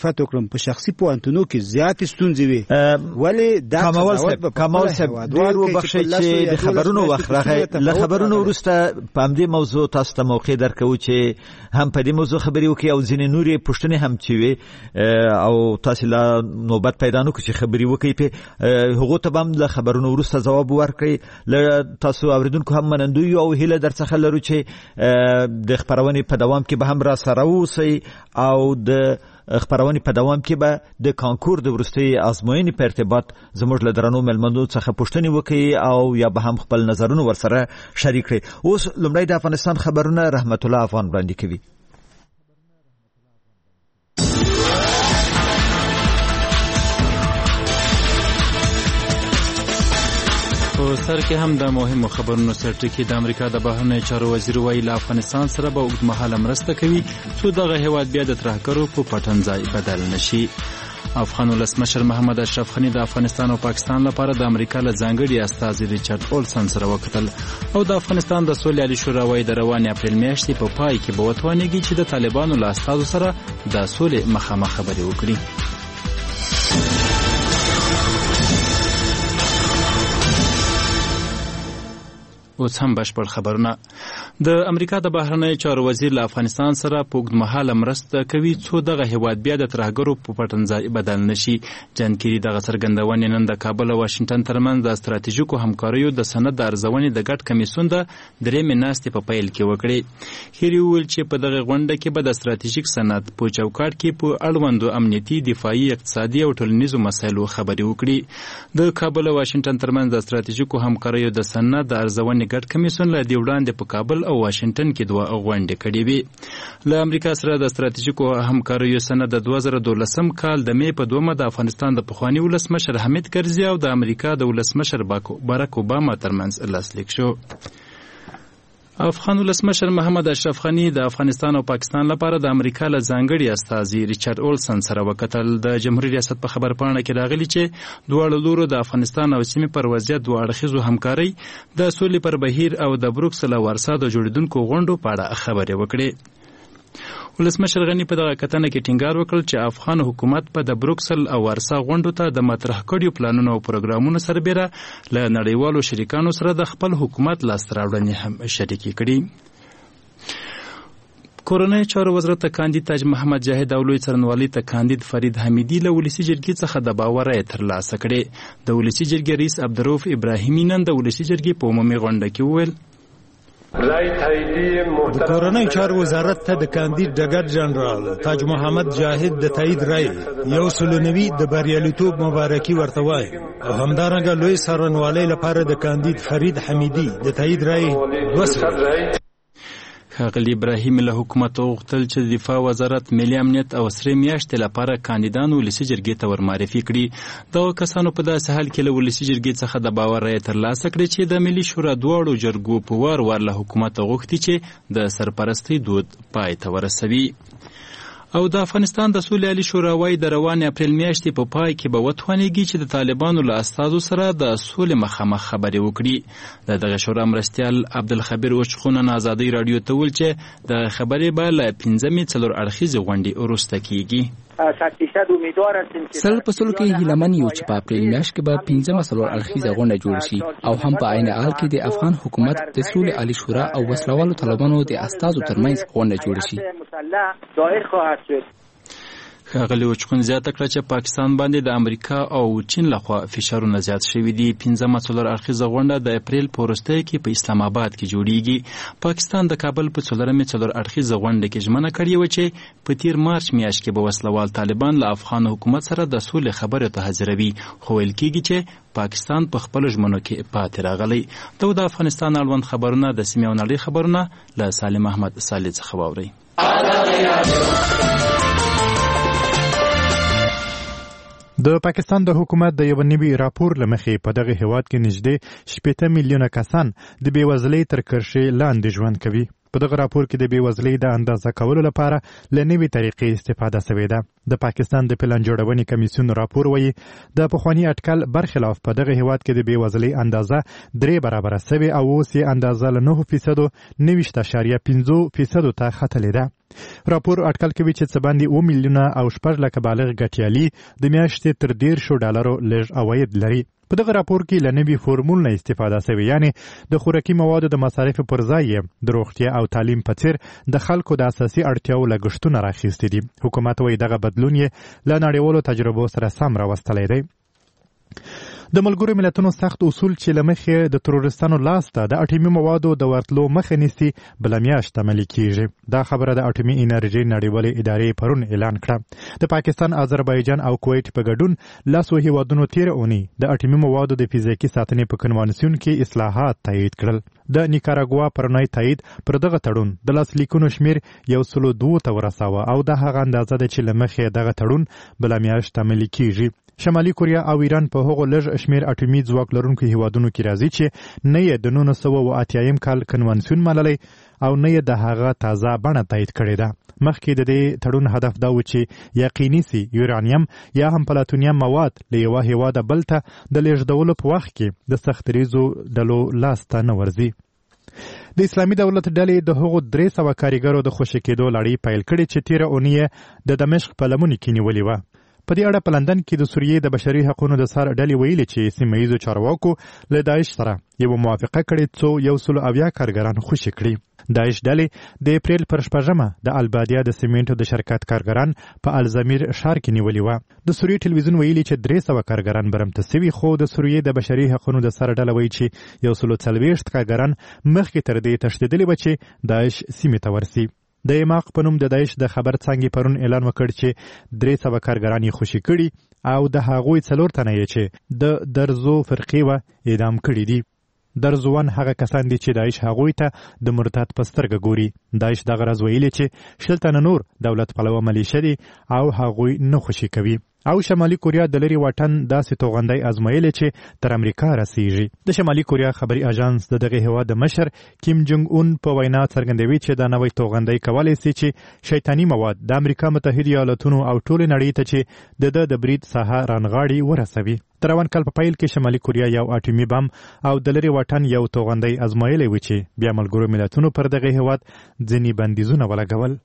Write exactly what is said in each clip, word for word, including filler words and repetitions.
صفت وکړم په شخصي پوهنتونو کې زیاتې ستونزې وي ولې دا کمال صاحب کمال صاحب ډېر وبخښئ چې د خبرونو وخت راغی له خبرونو وروسته په همدې موضوع تاسو ته موقع درکوو چې هم په دې موضوع خبرې وکړي او ځینې نورې پوښتنې هم چې وي او تاسو لا نوبت پیدا نه کړو چې خبرې وکړئ په هغو ته به هم له خبرونو وروسته ځواب ورکړئ. له تاسو اورېدونکو هم منندوی او هیله در څخه لرو چې د خپرونې په دوام کې به هم را سره اوسئ او د خبرونې په دوام کې به د کانکور د وروستۍ ازموینې په ارتباط زموږ له درنو مېلمنو څخه پوښتنې وکړي او یا به هم خپل نظرونه ورسره شریک کړي. اوس لومړی د افغانستان خبرونه رحمت الله افغان وړاندې کوي. په سر کې هم د مهمو خبرونو سرټکی د امریکا د بهرنیو چارو وزیر وایي له افغانستان سره به اوږدمهاله مرسته کوي څو دغه هیواد بیا د ترهګرو په پټنځای بدل نشي. افغان ولسمشر محمد اشرف غني د افغانستان او پاکستان لپاره د امریکا له ځانګړي استازي ریچارډ اولسن سره وکتل او د افغانستان د سولې عالی شورا وایي د روانې اپریل میاشتې په پای کې به وتوانېږي چې د طالبانو له استازو سره د سولې مخامخ خبرې وکړي. اوس هم بشپړ خبرونه. د امریکا د بهرنیو چارو وزیر له افغانستان سره په اوږدمهاله مرسته کوي څو دغه هیواد بیا د ترهګرو په پټنځای بدل نشي. جان کیری دغه څرګندونې نن د کابل او واشنګټن ترمنځ د ستراتیژیکو همکاریو د سند د ارزونې د ګډ کمیسیون د درېیمې ناستې په پیل کې وکړې. کیری وویل چې په دغه غونډه کې به د ستراتیژیک سند په چوکاټ کې په اړوندو امنیتي، دفاعي، اقتصادي او ټولنیزو مسایلو خبرې وکړي. د کابل او واشنګټن ترمنځ د ستراتیژیکو همکاریو د سند د ارزونې ګډ کمیسیون له دې وړاندې په کابل او واشنګټن کې دوه غونډې کړې وې. له امریکا سره د ستراتیژیکو همکاریو سند د دوه زره دولسم کال د مې په دومه د افغانستان د پخواني ولسمشر حامد کرزي او د امریکا د ولسمشر باراک اوباما ترمنځ لاسلیک شو. افغان ولسمشر محمد اشرف غني د افغانستان او پاکستان لپاره د امریکا له ځانګړي استازي ریچارډ اولسن سره وکتل. د جمهوریت ریاست په خبرپاڼه کې راغلي چې دواړو لورو د افغانستان او سیمې پر وضعیت دوه اړخیزو همکارۍ، د سولې پر بهیر او د بروکسل او وارسا د جوړېدونکو غونډو په اړه خبرې وکړې. ولسمشر غني په دغه کتنه کې ټینګار وکړ چې افغان حکومت په د بروکسل او وارسا غونډو ته د مطرح کړیو پلانونو او پروګرامونو سربېره له نړیوالو شریکانو سره د خپل حکومت لاسته راوړنې هم شریکې کړي. کورنۍ چارو وزارت ته کاندید تاج محمد جاهد او لوی څارنوالۍ ته کاندید فرید حمیدي له ولسي جرګې څخه د باور رایې ترلاسه کړې. د ولسي جرګې رئیس عبدالرؤف ابراهیمي نن د ولسي جرګې په عمومي غونډه کې وویل د کورنۍ چارو وزارت ته د کاندید ډګر جنرال تاج محمد جاهد د تایید رایې یو سلو نوي د بریالیتوب مبارکي ورته وایي او همدارنګه لوی څارنوالۍ لپاره د کاندید فرید حمیدي د تایید رایې دوه سوه. ښاغلي ابراهیم له حکومت وغوښتل چې د دفاع وزارت، ملي امنیت او سرې میاشتې لپاره کاندیدان ولسي جرګې ته ورمعرفي کړي. دغه کسانو په داسې حال کې له ولسي جرګې څخه د باور رایې ترلاسه کړې چې د ملي شورا دواړو جرګو په وار وار له حکومته غوښتي چې د سرپرستۍ دود پای ته ورسوي. او د افغانستان د سولې عالی شورا وایي د روانې اپریل میاشتې په پای کې به وتوانېږي چې د طالبانو له استازو سره د سولې مخامخ خبرې وکړي. د دغه شورا مرستیال عبدالخبیر اوچخو نن ازادۍ راډیو ته وویل چې د خبرې به له پنځمې څلور اړخیزې غونډې وروسته کیږي. سل په سلو کې هیلمن یو چې په اپریل میاشت کې به پنځمه څلور اړخیزه غونډه جوړ شي او هم په عین حال کې د افغان حکومت د سولې عالی شورا او وسلوالو طالبانو د استازو ترمنځ غونډه جوړ شي. ښاغلي اوچخون زیاته کړه چې پاکستان باندې د امریکا او چین لخوا فشارونه زیات شوي دي. پنځمه څلور اړخیزه غونډه د اپریل په وروستیو کې په اسلام آباد کې جوړیږي. پاکستان د کابل په څلورمې څلور اړخیزه غونډه کې ژمنه کړې وه چې په تیر مارچ میاشت کې به وسلوال طالبان له افغان حکومت سره د سولې خبرو ته حاضروي، خو ویل کېږي چې پاکستان په خپلو ژمنو کې پاتې راغلی. دا د افغانستان اړوند خبرونه د سیمې او نړۍ خبرونه له سالم احمد صالح څخه واورئ. د پاکستان د حکومت د یو نوي راپور له مخې په دغه هیواد کې نږدې شپېته میلیونه کسان د بېوزلۍ تر کرښې لاندې ژوند کوي. په دغه راپور کې د بېوزلۍ د اندازه کولو لپاره له نوې طریقې استفاده شوې ده. د پاکستان د پلان جوړونې کمیسیون راپور وایي د پخواني اټکل برخلاف په دغه هیواد کې د بېوزلۍ اندازه درې برابره شوې او اوس یې اندازه له نهه فیصدو نویشت اشاریه پنځه فیصدو ته ختلې ده. راپور اټکل کوي چې څه باندې اوه میلیونه او شپږ لکه بالغ ګټیالي د میاشتې تر دېرشو ډالرو لږ عواید لري. په دغه راپور کې له نوي فورمول نه استفاده شوې، یعنی د خوراکي موادو د مصارفو پر ځای د روغتیا او تعلیم په څیر د خلکو د اساسي اړتیاو لګښتونه راخیستي دي. حکومت وايي دغه بدلون یې له نړیوالو تجربو سره سم راوستلی دی. د ملګرو ملتونو سخت اصول چې له مخې د تروریستانو لاس ته د اټومي موادو د ورتلو مخه نیسي بله میاشت عملي کیږي. دا خبره د اټومي انرژۍ نړیوالې ادارې پرون اعلان کړه. د پاکستان، آذربایجان او کویت په ګډون لسو هیوادونو تیره اونۍ د اټومي موادو د فزیکي ساتنې په کنوانسیون کې اصلاحات تایید کړل. د نیکاراګوا پرونی تایید پر دغه تړون د لاسلیکونو شمیر یو سلو دوو ته ورساوه او د هغه اندازه ده چې له مخې دغه تړون بله میاشت عملي کیږي. شمالي کوریا او ایران په هغو لږ شمیر اټومي ځواک لرونکو هیوادونو کې راځي چې نه یې د نولس سوه اوه اتیایم کال کنوانسیون منلی او نه یې د هغه تازه بڼه تایید کړې ده. مخکې د دې تړون هدف دا و چې یقیني سي یورانیم یا هم پلاتونیم مواد له یوه هیواده بل ته د لیږدولو په وخت کې د سختریزو ډلو لاس ته نه ورځي. د اسلامي دولت ډلې د هغو درې سوه کاریګرو د خوشي کېدو لړۍ پیل کړې چې تیره اونۍ د دمشق په لمنې کې نیولې وه. په دې اړه په لندن کې د سوریې د بشري حقوقو د سر ډلې ویلي چې سیمه ییزو چارواکو له داعش سره یوه موافقه کړې څو یو سلو اویا کارګران خوشي کړي. داعش ډلې د اپریل پر شپږمه د البادیا د سیمنټو د شرکت کارګران په الزمیر ښار کې نیولي وه. د سوریې ټلویزیون ویلي چې درې سوه کارګران برمته سوي، خو د سوریې د بشري حقوقو د سر ډله وایي چې یو سلو څلوېښت کارګران مخکې تر دې تښتېدلي وه چې داعش سیمې ته ورسي. د ایماق په نوم د داعش د خبر څانګې پرون اعلان وکړ چې درې سوه کارګران یې خوشي کړي او د هغوی څلور تنه یې چې د درزو فرقې وه اعدام کړي دي. درزوان هغه کسان دي چې داعش هغوی ته د مرتد په سترګه ګوري. داعش دغه راز ویلي چې شل تنه نور دولت پلوه ملیشه دي او هغوی نه خوشي کوي. او شمالي کوریا د لرې واټن داسې توغندی ازمایلی چې تر امریکا رسیږي. د شمالي کوریا خبري اژانس د دغه هیواد د مشر کیم جونګ اون په وینا څرګندوي چې دا نوی توغندی کولی سي چې شیطاني مواد د امریکا متحده ایالتونو او ټولې نړۍ ته چې د ده د برید ساحه رانغاړي ورسوي. د روان کال په پیل کې شمالي کوریا یو اټومي بم او د لرې واټن یو توغندی ازمایلی و چې بیا ملګرو ملتونو پر دغه هیواد ځینې بندیزونه ولګول.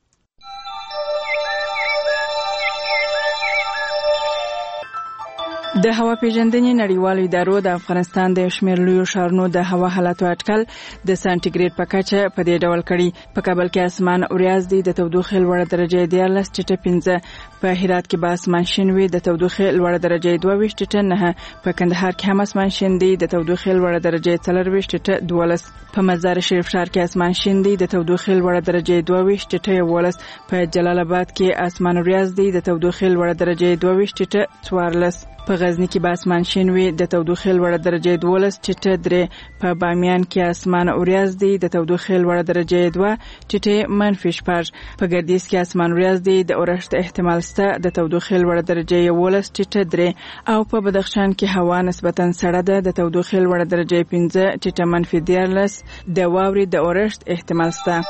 د هوا پیژندنې نړیوالو ادارو د افغانستان د شمېر لویو ښارونو د هوا حالاتو اټکل د سانټیګریډ په کچه په دې ډول کړي. په کابل کې اسمان وریځ دی، د تودوخې لوړه درجه دیارلس ټیټه پنځه. په هرات کې به اسمان شین وي، د تودوخې لوړه درجه دوه ویشت ټیټه نهه. په کندهار کې هم اسمان شین دی، د تودوخې لوړه درجه څلرویشت ټیټه دولس. په مزار شریف ښار کې اسمان شین دی، د تودوخې لوړه درجه دوه ویشت ټیټه یولس. په جلال آباد کې اسمان وریځ دی، د تودوخې لوړه درجه دوه ویشت ټیټه څوارلس. په غزنی کې به اسمان شین وي، د تودوخې لوړه درجه دولس ټیټه درې. په بامیان کې اسمان وریځ دی، د تودوخې لوړه درجه دوه ټیټه منفي شپږ. په ګردیز کې اسمان وریځ دی، د اورښت احتمال شته، د تودوخې لوړه درجه یولس ټیټه درې. او په بدخشان کې هوا نسبتا سړه ده، د تودوخې لوړه درجه پنځه ټیټه منفي دیارلس. د واورې د اورښت احتمال شته.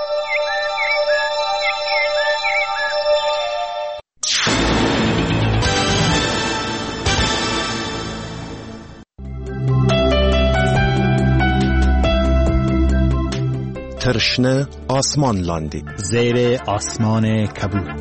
ترشنه آسمان لاندی زیر آسمان کبود.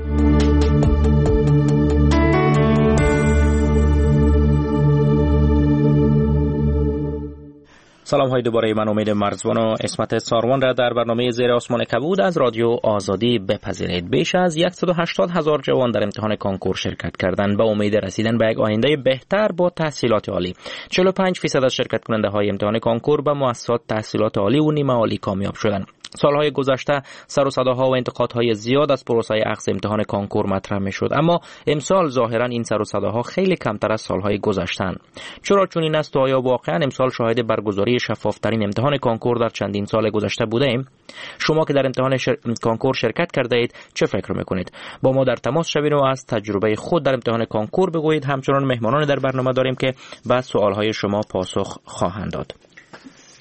سلام های دوباره، من امید مرزبان و اسمت ساروان را در برنامه زیر آسمان کبود از رادیو آزادی بپذیرید. بیش از صد و هشتاد هزار جوان در امتحان کانکور شرکت کردند با امید رسیدن به یک آینده بهتر با تحصیلات عالی. چهل و پنج درصد از شرکت کننده های امتحان کانکور به مؤسسات تحصیلات عالی و نیمه عالی کامیاب شدند. سالهای گذشته سر و صداها و انتقادهای زیاد از پروسه اخذ امتحان کانکور مطرح میشد، اما امسال ظاهرا این سر و صداها خیلی کمتر از سالهای گذشته‌اند. چرا چنین است و آیا واقعا امسال شاهد برگزاری شفافترین امتحان کانکور در چندین سال گذشته بوده ایم؟ شما که در امتحان شر... کانکور شرکت کرده اید چه فکر میکنید؟ با ما در تماس شوید و از تجربه خود در امتحان کانکور بگویید. همچنان مهمانان در برنامه داریم که به سوالهای شما پاسخ خواهند داد.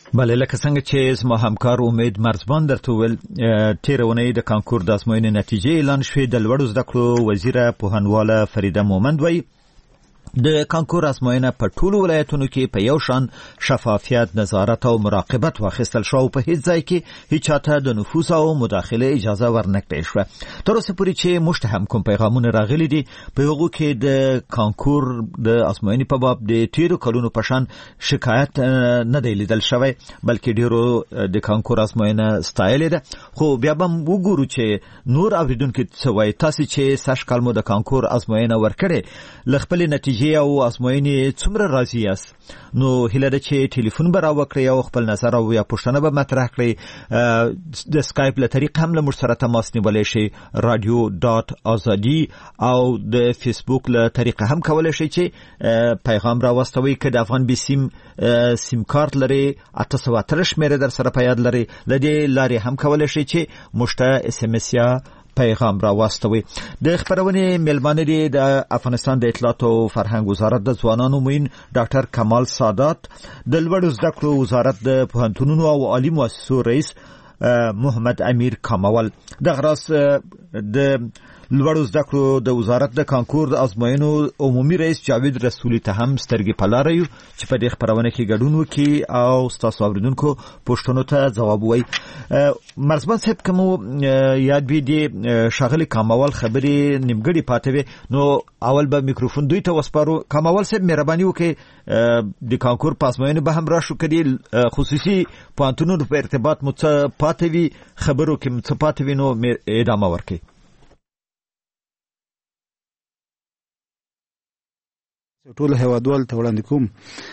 بله لکه څنګه چې زما همکار امید مرزبان درته وویل تېره اونۍ د کانکور د ازموینې نتیجې اعلان شوې. د لوړو زده کړو وزیره پوهنواله فریده مومند وایي د کانکور ازموینه په ټولو ولایتونو کې په یو شان شفافیت، نظارت او مراقبت واخیستل شو. په هیڅ ځای کې هیڅ چاته د نفوذ او مداخله اجازه ورنکړل شوه. تر اوسه پورې چې موږ ته هم کوم پیغامونه راغلي دي په هغو کې د کانکور د ازموینې په باب د تیرو کلونو په شان شکایت نه دی لیدل شوی، بلکې ډیرو د کانکور ازموینه ستایلې ده. خو بیا به وګورو چې نور اوریدونکو څه وایي. تاسو چې سږ کال مو د کانکور ازموینه ورکړې له خپلې نتیجې او ازموینې څومره راضي یاست؟ نو هیله ده چې ټلیفون به راوکړئ او خپل نظر او یا پوښتنه به مطرح کړئ. د سکایپ له طریق هم له موږ سره تماس نیولی شئ، رادیو ډاټ ازادي، او د فیسبوک له طریقه هم کولی شئ چې پیغام راواستوئ. که د افغان بي سیم سیم کارت لرئ اته سوه اتلس شمېره در سره په یاد لرئ، له دې لارې هم کولی شئ چې موږ ته اس ام اس یا پیغام را واستوي. د خبرونې میلمانه دي د افغانستان د اطلاعات او فرهنګ وزارت د ځوانانو موین ډاکټر کمال سادات، د لوړو زده کړو وزارت د پوهنتونونو او عالي مؤسسو رئیس محمد امیر کامول. دغه راز د لوړو زده کړو د وزارت د کانکور د ازموینو عمومي رئیس جاوید رسولي ته هم سترګې په لاره یو چې په دې خبرونه کې ګډون وکړي او ستاسو اوریدونکو پوښتنو ته ځواب ووایي. مرزبان صاحب کوم یاد وي دي شاغلي کامول خبرې نیمګړې پاتې وي، نو اول به میکروفون دوی ته وسپارو. کامول صاحب مهرباني وکړئ د کانکور په ازموینو به هم راشو کړي خصوصي پوهنتونونو په ارتباط مو څه پاتې وي، خبرو کې مو څه پاتې وي، نو ادامه ورکړئ. ټول هیوادوال ته وړاندې کوم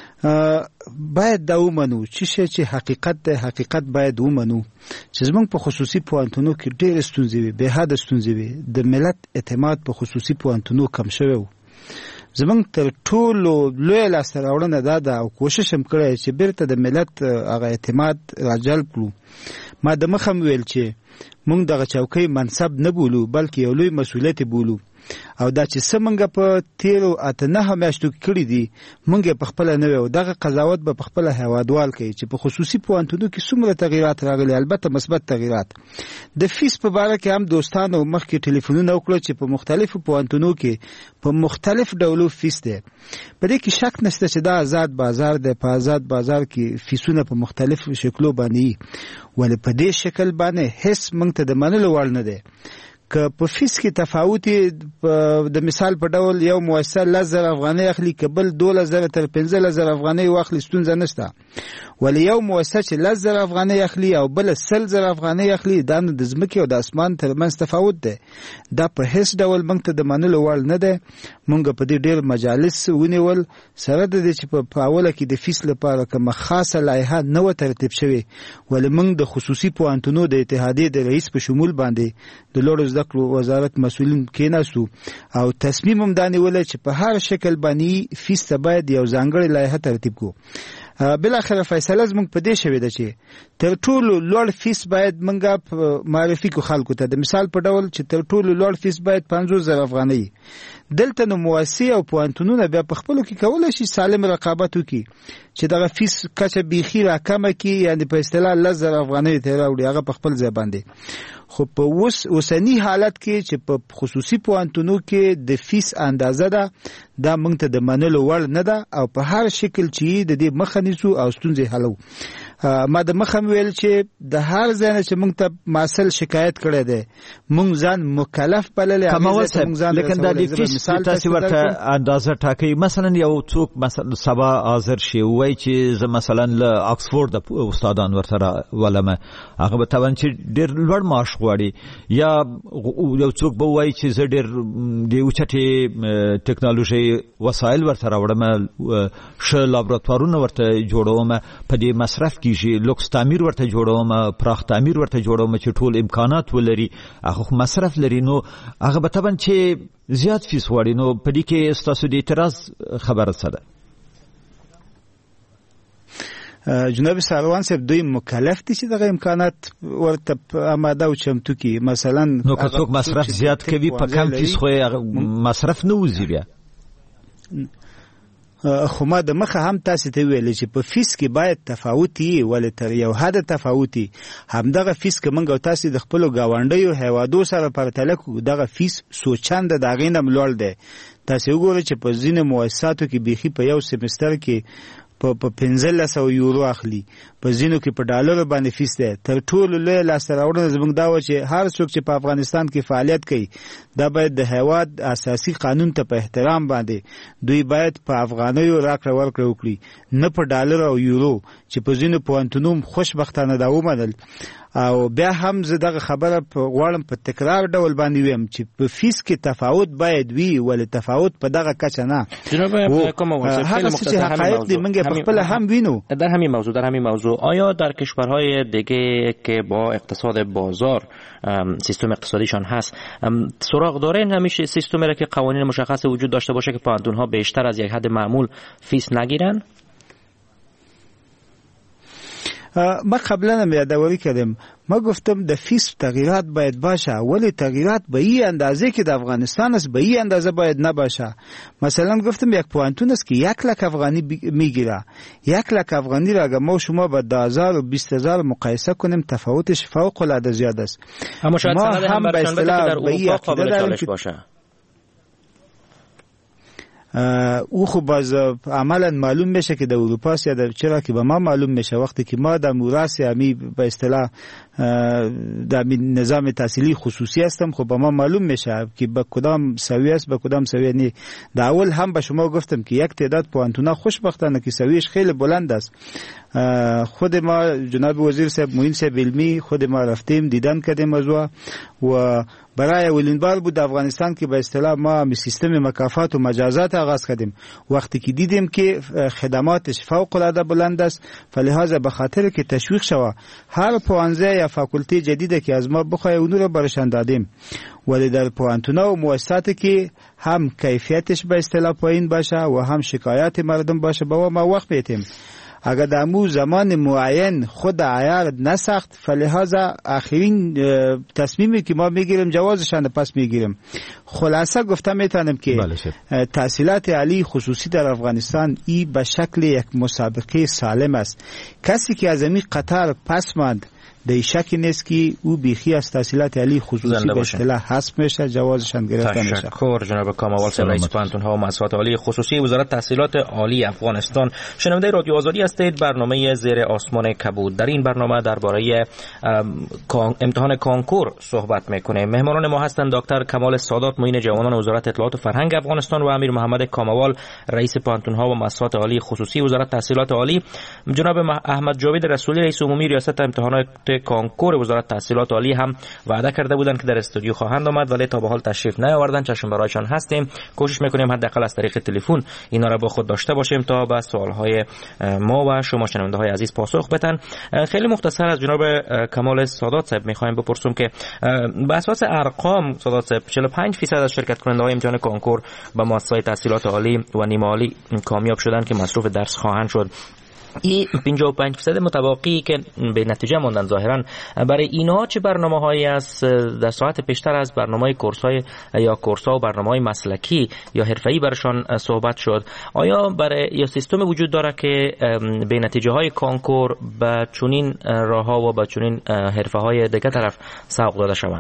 باید دا ومنو چې شی چې حقیقت دی، حقیقت باید ومنو چې زمونږ په خصوصي پوهنتونو کې ډېرې ستونزې وي، بې حده ستونزې وي. د ملت اعتماد په خصوصي پوهنتونو کم شوی و. زمونږ تر ټولو لویه لاسته راوړنه دا ده او کوشش هم کړی چې بیرته د ملت هغه اعتماد راجلب کړو. ما د مخه هم ویل چې مونږ دغه چوکۍ منصب نه بولو بلکې یو لوی مسؤلیت بولو، او دا چې څه مونږ په تیرو اته نهه میاشتو کې کړي دي مونږ په خپله نه وي. دغه قضاوت به په خپله هیوادوال کوي چې په خصوصي پوهنتونو کې څومره تغییرات راغلي، البته مثبت تغییرات. د فیس په باره کې هم دوستانو مخکې ټلیفونونه وکړل چې په مختلفو پوهنتونو کې په مختلف ډولو فیس دی. په دې کې شک نشته چې دا آزاد بازار دی، په آزاد بازار کې فیسونه په مختلفو شکلو باندې، ولې په دې شکل باندې هیڅ مونږ ته د منلو وړ نه دی. که په فیس کې تفاوت د مثال په ډول یو مؤسسه لس زره افغانۍ اخلي که بل دولس زره تر پنځلس زره افغانۍ واخلي ستونزه نشته، ولی یو مؤسسه چې لس زره افغانۍ اخلي او بل سل زره افغانۍ اخلي دا د ځمکې او د اسمان ترمنځ تفاوت دی. دا په هیڅ ډول موږ ته د منلو وړ نه دی. موږ په دې ډېر مجالس ونیول سره د دې چې په اوله کې د فیس لپاره کومه خاصه لایحه نه وه ترتیب شوې، ولې موږ د خصوصي پوهنتونو د اتحادیې د رئیس په شمول باندې د لوړو زده کړو وزارت مسؤلین کېناستو او تصمیم هم دا نیولی چې په هر شکل باندې فیس ته باید یو ځانګړې لایحه ترتیب کړو. بالاخره فیصله زموږ په دې شوې ده چې تر ټولو لوړ فیس باید موږ معرفي کړو خلکو ته. د مثال په ډول چې تر ټولو لوړ فیس باید پنځوس زره افغانۍ. دلته نو مؤسسې او پوهنتونونه بیا په خپلو کې کولی شي سالم رقابت وکړي چې دغه فیس کچه بیخي راکمه کړي، یعنې په اصطلاح لس زره افغانۍ ته راوړي هغه په خپل ځای باندې. خو په اوس اوسني حالت کې چې په خصوصي پوهنتونو کې د فیس اندازه ده دا موږ ته د منلو وړ نه ده او په هر شکل چې د دې مخه نیسو او ستونزې حلو. ما د مخه ویل چې د هر ځای نه چې موږ ته مسل شکایت کړی دی موږ ځان مکلف بللی. کمال صاحب لیکن دا د فیس تاسو ورته اندازه ټاکئ. مثلا یو څوک مثلا سبا حاضر شي وایي چې زه مثلا له آکسفورد استادان ورته ولمه هغه به طبعا چې ډېر لوړ معاش غواړي، یا یو څوک به وایي چې زه ډېر د اوچتې ټکنالوژي وسایل ورته راوړم، ښه لابراتوارونه ورته جوړوم، په دې مصرف کیږي، لوکس تعمیر ورته جوړوم، پراخ تعمیر ورته جوړوم چې ټول امکانات ولري، هغه مصرف لري. نو هغه به طبعا چې زیات فیس غواړي. نو په دې کې ستاسو د اعتراض خبره څه ده؟ جناب ساروان صاحب دوی مکلف دي چې دغه امکانات ورته آماده او چمتو کړي. مثلا نو که څوک مصرف زیات کوي په کم فیس خو مصرف نه وځي بیا. خو ما د مخه هم تاسو ته ویل چې په فیس کې باید تفاوتي ولې تر یو حد تفاوتي همدغه فیس کې موږ تاسو د خپل گاونډیو هیوادو سره پرتله کوو دغه فیس سوچند د غینه ملول دی تاسو وګورئ چې په ځینې مؤسساتو کې بيخي په یو سمستر کې په پنځه سوه یورو اخلي په ځینو کې په ډالر باندې فیس ده تر ټولو لوی لاسته راوړنه زموږ دا و چې هر څوک چې په افغانستان کې فعالیت کوي دا باید د هیواد اساسي قانون ته په احترام باندې دوی باید په افغانیو راکړه ورکړه وکړي نه په ډالر او یورو چې په ځینو پوهنتونو خوشبختانه دا ومنل او بیا هم زه دغه خبره په غواړم په تکرار ډول باندې ویم چې په فیس کې تفاوت باید وي ولې تفاوت په دغه کچه نه جناب کامل هغه چې حقایق دي موږ په خپل هم وینو در همین موضوع در همین موضوع آیا در کشورهای دیگه که با اقتصاد بازار سیستم اقتصادیشان هست سراغ دارین همیشه سیستمی را که قوانین مشخص وجود داشته باشه که پوهنتون‌ها بیشتر از یک حد معمول فیس نگیرن؟ ما قبلا هم یادآوری کردم ما گفتم د فیس تغییرات باید باشه ولی تغییرات به این اندازه که د افغانستان است به این اندازه باید نباشه مثلا گفتم یک پوهنتون است که یک لک افغانی میگیره یک لک افغانی را اگر ما شما با ده هزار و بیست هزار مقایسه کنیم تفاوتش فوق العاده زیاد است اما شاید سند هم برشان بده که در اروپا قابل چالش باشه او خب باز عملا معلوم میشه که در اروپا است یا در چرا که به ما معلوم میشه وقتی که ما در موراث امی به اصطلاح در نظام تحصیلی خصوصی هستم خب به ما معلوم میشه که به کدام سویه است به کدام سویه نی در اول هم به شما گفتم که یک تعداد پوهنتون‌ها خوشبختانه که سویهش خیلی بلند است خود ما جناب وزیر صاحب معین صاحب علمی خود ما رفتیم دیدن کردیم از و برای اولین بار بود افغانستان که به اصطلاح ما سیستم مکافات و مجازات آغاز کردیم وقتی که دیدیم که خدماتش فوق العاده بلند است فلهذا به خاطر که تشویق شوه هر پوهنځی یا فاکولتی جدیده که از ما بخواه اونو رو برشان دادیم ولی در پوهنتون‌ها و مؤسساتی که هم کیفیتش به اصطلاح پایین باشه و هم شکایت مردم باشه با ما وقت میتیم اگر در مو زمان معین خود عیار نسخت فلهذا آخرین تصمیمی که ما میگیریم جوازشان پس میگیریم خلاصه گفته میتونم که تحصیلات عالی خصوصی در افغانستان ای به شکل یک مسابقه سالم است کسی که از این قطار پس ماند در شکی نیست که او بیخی از تحصیلات عالی خصوصی به اصطلاح حذف میشه جوازشان گرفته میشه. تشکر جناب کاموال صاحب رئیس پوهنتون‌ها و مؤسسات عالی خصوصی وزارت تحصیلات عالی افغانستان. شنونده رادیو آزادی هستید. برنامه زیر آسمان کبود. در این برنامه درباره امتحان کنکور صحبت میکنیم. مهمانان ما هستند دکتر کمال سادات معین جوانان وزارت اطلاعات و فرهنگ افغانستان و امیر محمد کاموال رئیس پوهنتون‌ها و مؤسسات عالی خصوصی وزارت تحصیلات عالی. جناب احمد جاوید رسولی رئیس عمومی ریاست امتحانات کنکور وزارت تحصیلات عالی هم وعده کرده بودند که در استودیو خواهند آمد ولی تا به حال تشریف نیاوردن. چشم برایشان هستیم. کوشش میکنیم حداقل از طریق تلفن اینا را با خود داشته باشیم تا به سوالهای ما و شما شنونده های عزیز پاسخ بدن. خیلی مختصر از جناب کمال سادات صاحب میخوایم بپرسیم که به اساس ارقام سادات صاحب چهل و پنج درصد از شرکت کننده های امتحان کنکور به مؤسسات تحصیلات عالی و نیمه عالی کامیاب شدن که مصروف درس خواهند شد. این پنجاه و پنج درصد متبقی که به نتیجه ماندن ظاهرا برای اینا چه برنامه‌هایی است در ساعت پیشتر از برنامه‌های کورس‌های یا کورس‌ها و برنامه‌های مسلکی یا حرفه‌ای برشان صحبت شد آیا برای یا سیستم وجود داره که به نتیجه‌های کنکور به چنین راه‌ها و به چنین حرفه‌های دیگه طرف سوق داده شوند؟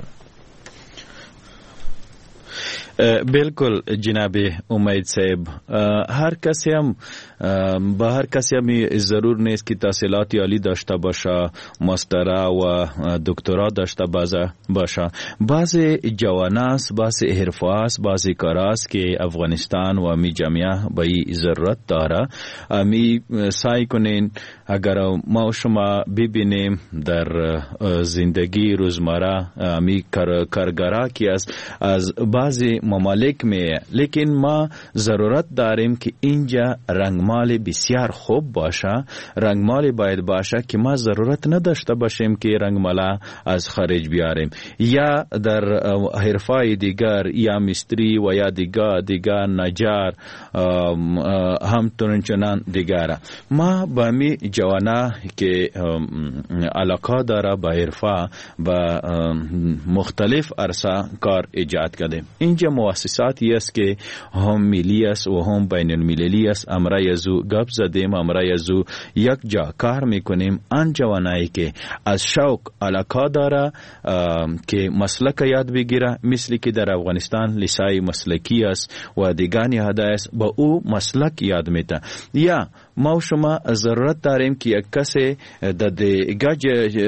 بالکل جناب امید صاحب هر کسی هم با هر کسی هم ضرور نیست که تحصیلات عالی داشته باشه ماسترا و دکترا داشته باشه بعضی جواناست بعضی حرفاست بعضی کاراست که افغانستان و می جامعه به این ضرورت داره می سعی کنین اگر ما شما ببینیم در زندگی روزمره می کارگرا کی است از بعضی ممالک می لیکن ما ضرورت داریم که اینجا رنگمال بسیار خوب باشه رنگمال باید باشه که ما ضرورت نداشته باشیم که رنگمالا از خارج بیاریم یا در حرفای دیگر یا مستری و یا دیگر دیگر نجار همچنین چنان دیگر ما با می جوانا که علاقه داره با حرفا با مختلف عرصه کار ایجاد کردیم اینجا مؤسساتی است که هم ملی است و هم بین المللی است. امرای ازو گپ زدیم، امرای ازو یک جا کار میکنیم. آن جوانایی که از شوق علاقه داره که مسلک یاد بگیره، مثل که در افغانستان لیسای مسلکی است و دیگانی هده است، با او مسلک یاد میده. یا ما و شما ضرورت داریم که یک کسی در دیگه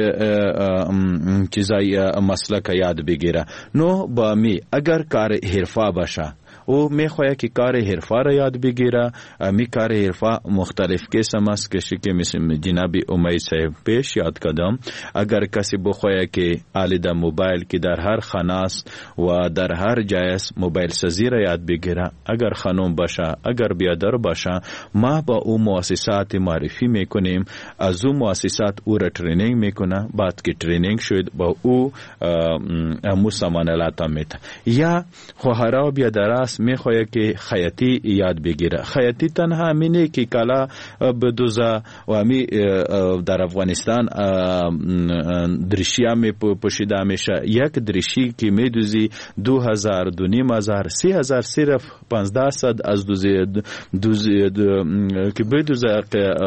چیزای مسلک یاد بگیره. نو با می اگر کار حرفه باشه او میخواه که کار حرفه را یاد بگیره. می کار حرفه مختلف قسم است که شکل مثل جناب امید صاحب پیش یاد کردم. اگر کسی بخواه که آلی در موبایل که در هر خانه است و در هر جای است موبایل سازی را یاد بگیره، اگر خانم باشه اگر بیادر باشه، ما با او مؤسسات معرفی میکنیم. از او مؤسسات او را ترینینگ میکنه. بعد که ترینینگ شد با او امو سامانلات میده. یا خواهرها بیادر است میخواه که خیاطی یاد بگیره. خیاطی تنها همینه که کلا بدوزه و همی در افغانستان درشی هم پوشیده میشه. یک درشی که میدوزی دو هزار دو نیم هزار سی هزار صرف پانزده صد از دوزی دوزی که بدوزه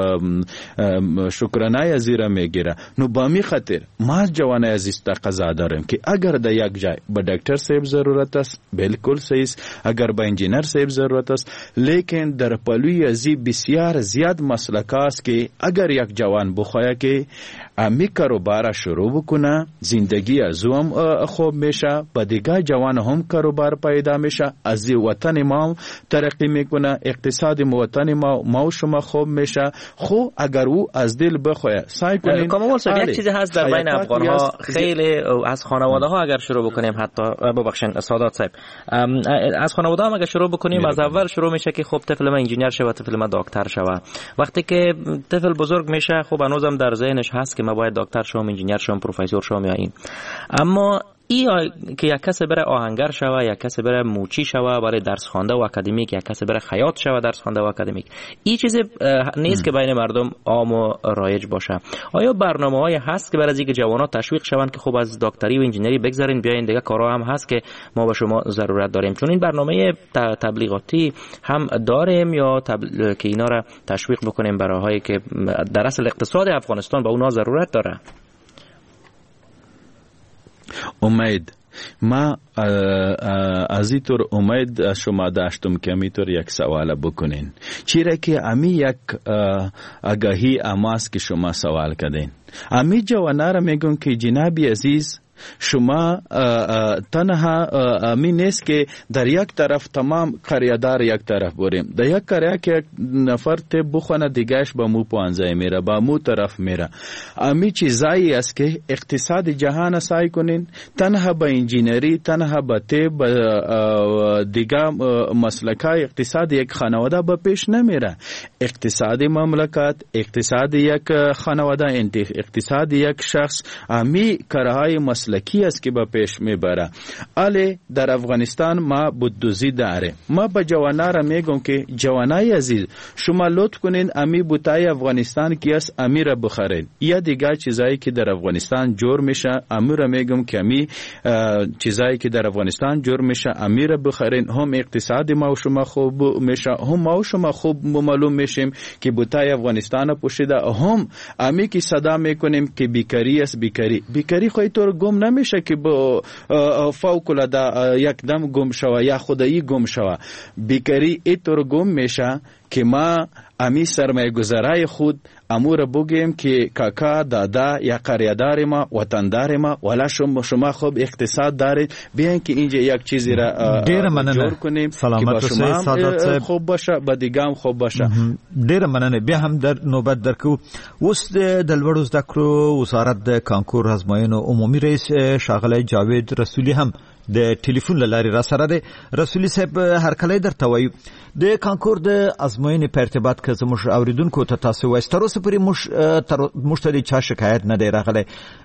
شکرانه ازیره میگیره. نو با می خاطر ما جوانه عزیز تقاضا داریم که اگر در یک جای به دکتر صاحب ضرورت است بالکل صحیح است، اگر با انجینر صاحب ضرورت است، لیکن در پلوی ازی بسیار زیاد مسلک است که اگر یک جوان بخواه که امی کاروبار شروع بکنه، زندگی از او هم خوب میشه، با دیگه جوان هم کاروبار پیدا میشه، از وطن ما هم ترقی میکنه، اقتصاد وطن ما ما و شما خوب میشه. خو اگر او از دل بخواه سعی کنین. کامل صاحب یک چیزی هست در بین افغان ها، خیلی از خانواده ها اگر شروع بکنیم، حتی ببخشید سادات صاحب، از خانواده ها اگر شروع بکنیم از اول شروع میشه که خب طفل ما انجینیر شه و طفل ما دکتر شه. وقتی که طفل بزرگ میشه خب هنوزم در ذهنش هست که ما باید دکتر شوم، انجینیر شوم، پروفسور شوم یا این. اما ای که یک کسی بره آهنگر شوه، یک کسی بره موچی شوه برای درس خوانده و اکادمیک، یک کسی بره خیاط شوه درس خوانده و اکادمیک، این چیز نیست که بین مردم عام و رایج باشه. آیا برنامه‌های هست که برای اینکه جوانان تشویق شون که خب از دکتری و انجینری بگذارین بیاین دیگه کارا هم هست که ما به شما ضرورت داریم؟ چون این برنامه تبلیغاتی هم داریم یا تبل... که اینا را تشویق بکنیم برای هایی که در اصل اقتصاد افغانستان به اونا ضرورت داره. امید ما از این طور امید از شما داشتم که امیطور یک سوال بکنین، چیره که امی یک آگاهی اماست که شما سوال کردین. امی جوانه را میگم که جنابی عزیز شما تنها امی نیست که در یک طرف تمام قریادار یک طرف بریم، در یک قریه که یک نفر تیب بخونه دیگهش با مو پانزه میره، با مو طرف میره. امی چیزایی است که اقتصاد جهان سعی کنین، تنها با انجینری، تنها با تیب دیگه مسلکای اقتصاد یک خانواده با پیش نمیره. اقتصاد مملکت، اقتصاد یک خانواده، اقتصاد یک شخص، امی کارهای مسلک لکی است که با پیش میبره. الی در افغانستان ما بودوزی داره. ما با جوانا را میگم که جوانای عزیز شما لطف کنین امی بوتای افغانستان کی است امی را بخرین. یا دیگه چیزایی که در افغانستان جور میشه امی را میگم که امی چیزایی که در افغانستان جور میشه امی را بخرین. هم اقتصاد ما و شما خوب میشه، هم ما و شما خوب معلوم میشیم که بوتای افغانستان پوشیده، هم امی که صدا میکنیم که بیکاری است. بیکاری بیکاری خو طور گم نمیشه که با فوق العاده یک دم گم شوه یا خدایی گم شوه. بیکاری اینطور گم میشه که ما امی سرمایه گذارای خود امور بگیم که کاکا دادا یا قریادار ما وطندار ما ولا شما شما خوب اقتصاد دارید، بیاین که اینجا یک چیزی را جور کنیم که با شما خوب باشه با دیگه هم خوب باشه. ډیر مننه. بیا هم در نوبت درکو اوس د لوړو زده کړو وزارت د کانکور ازموینو عمومي رئیس ښاغلی جاوید رسولي هم د ټلیفون له لارې را سره دی. رسولي صاحب هر کله درته وایو د کانکور د ازموینې په ارتباط که زموږ اوریدونکو ته تاسو وایست تر اوسه پورې موږ ته د چا شکایت نه دی راغلی.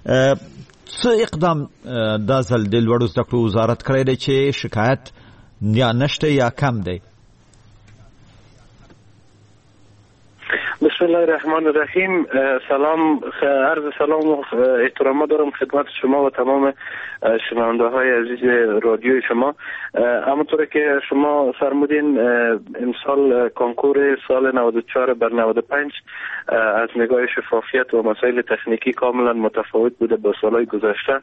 څه اقدام دا ځل د لوړو زده کړو وزارت کړی دی چې شکایت یا نشته یا کم دی؟ بسم بسم الله الرحمن الرحیم. سلام، عرض سلام و احترام دارم خدمت شما و تمام شنونده های عزیز رادیوی شما. همونطور که شما فرمودین امسال کنکور سال نود و چهار بر نود و پنج از نگاه شفافیت و مسائل تکنیکی کاملا متفاوت بوده با سالهای گذشته.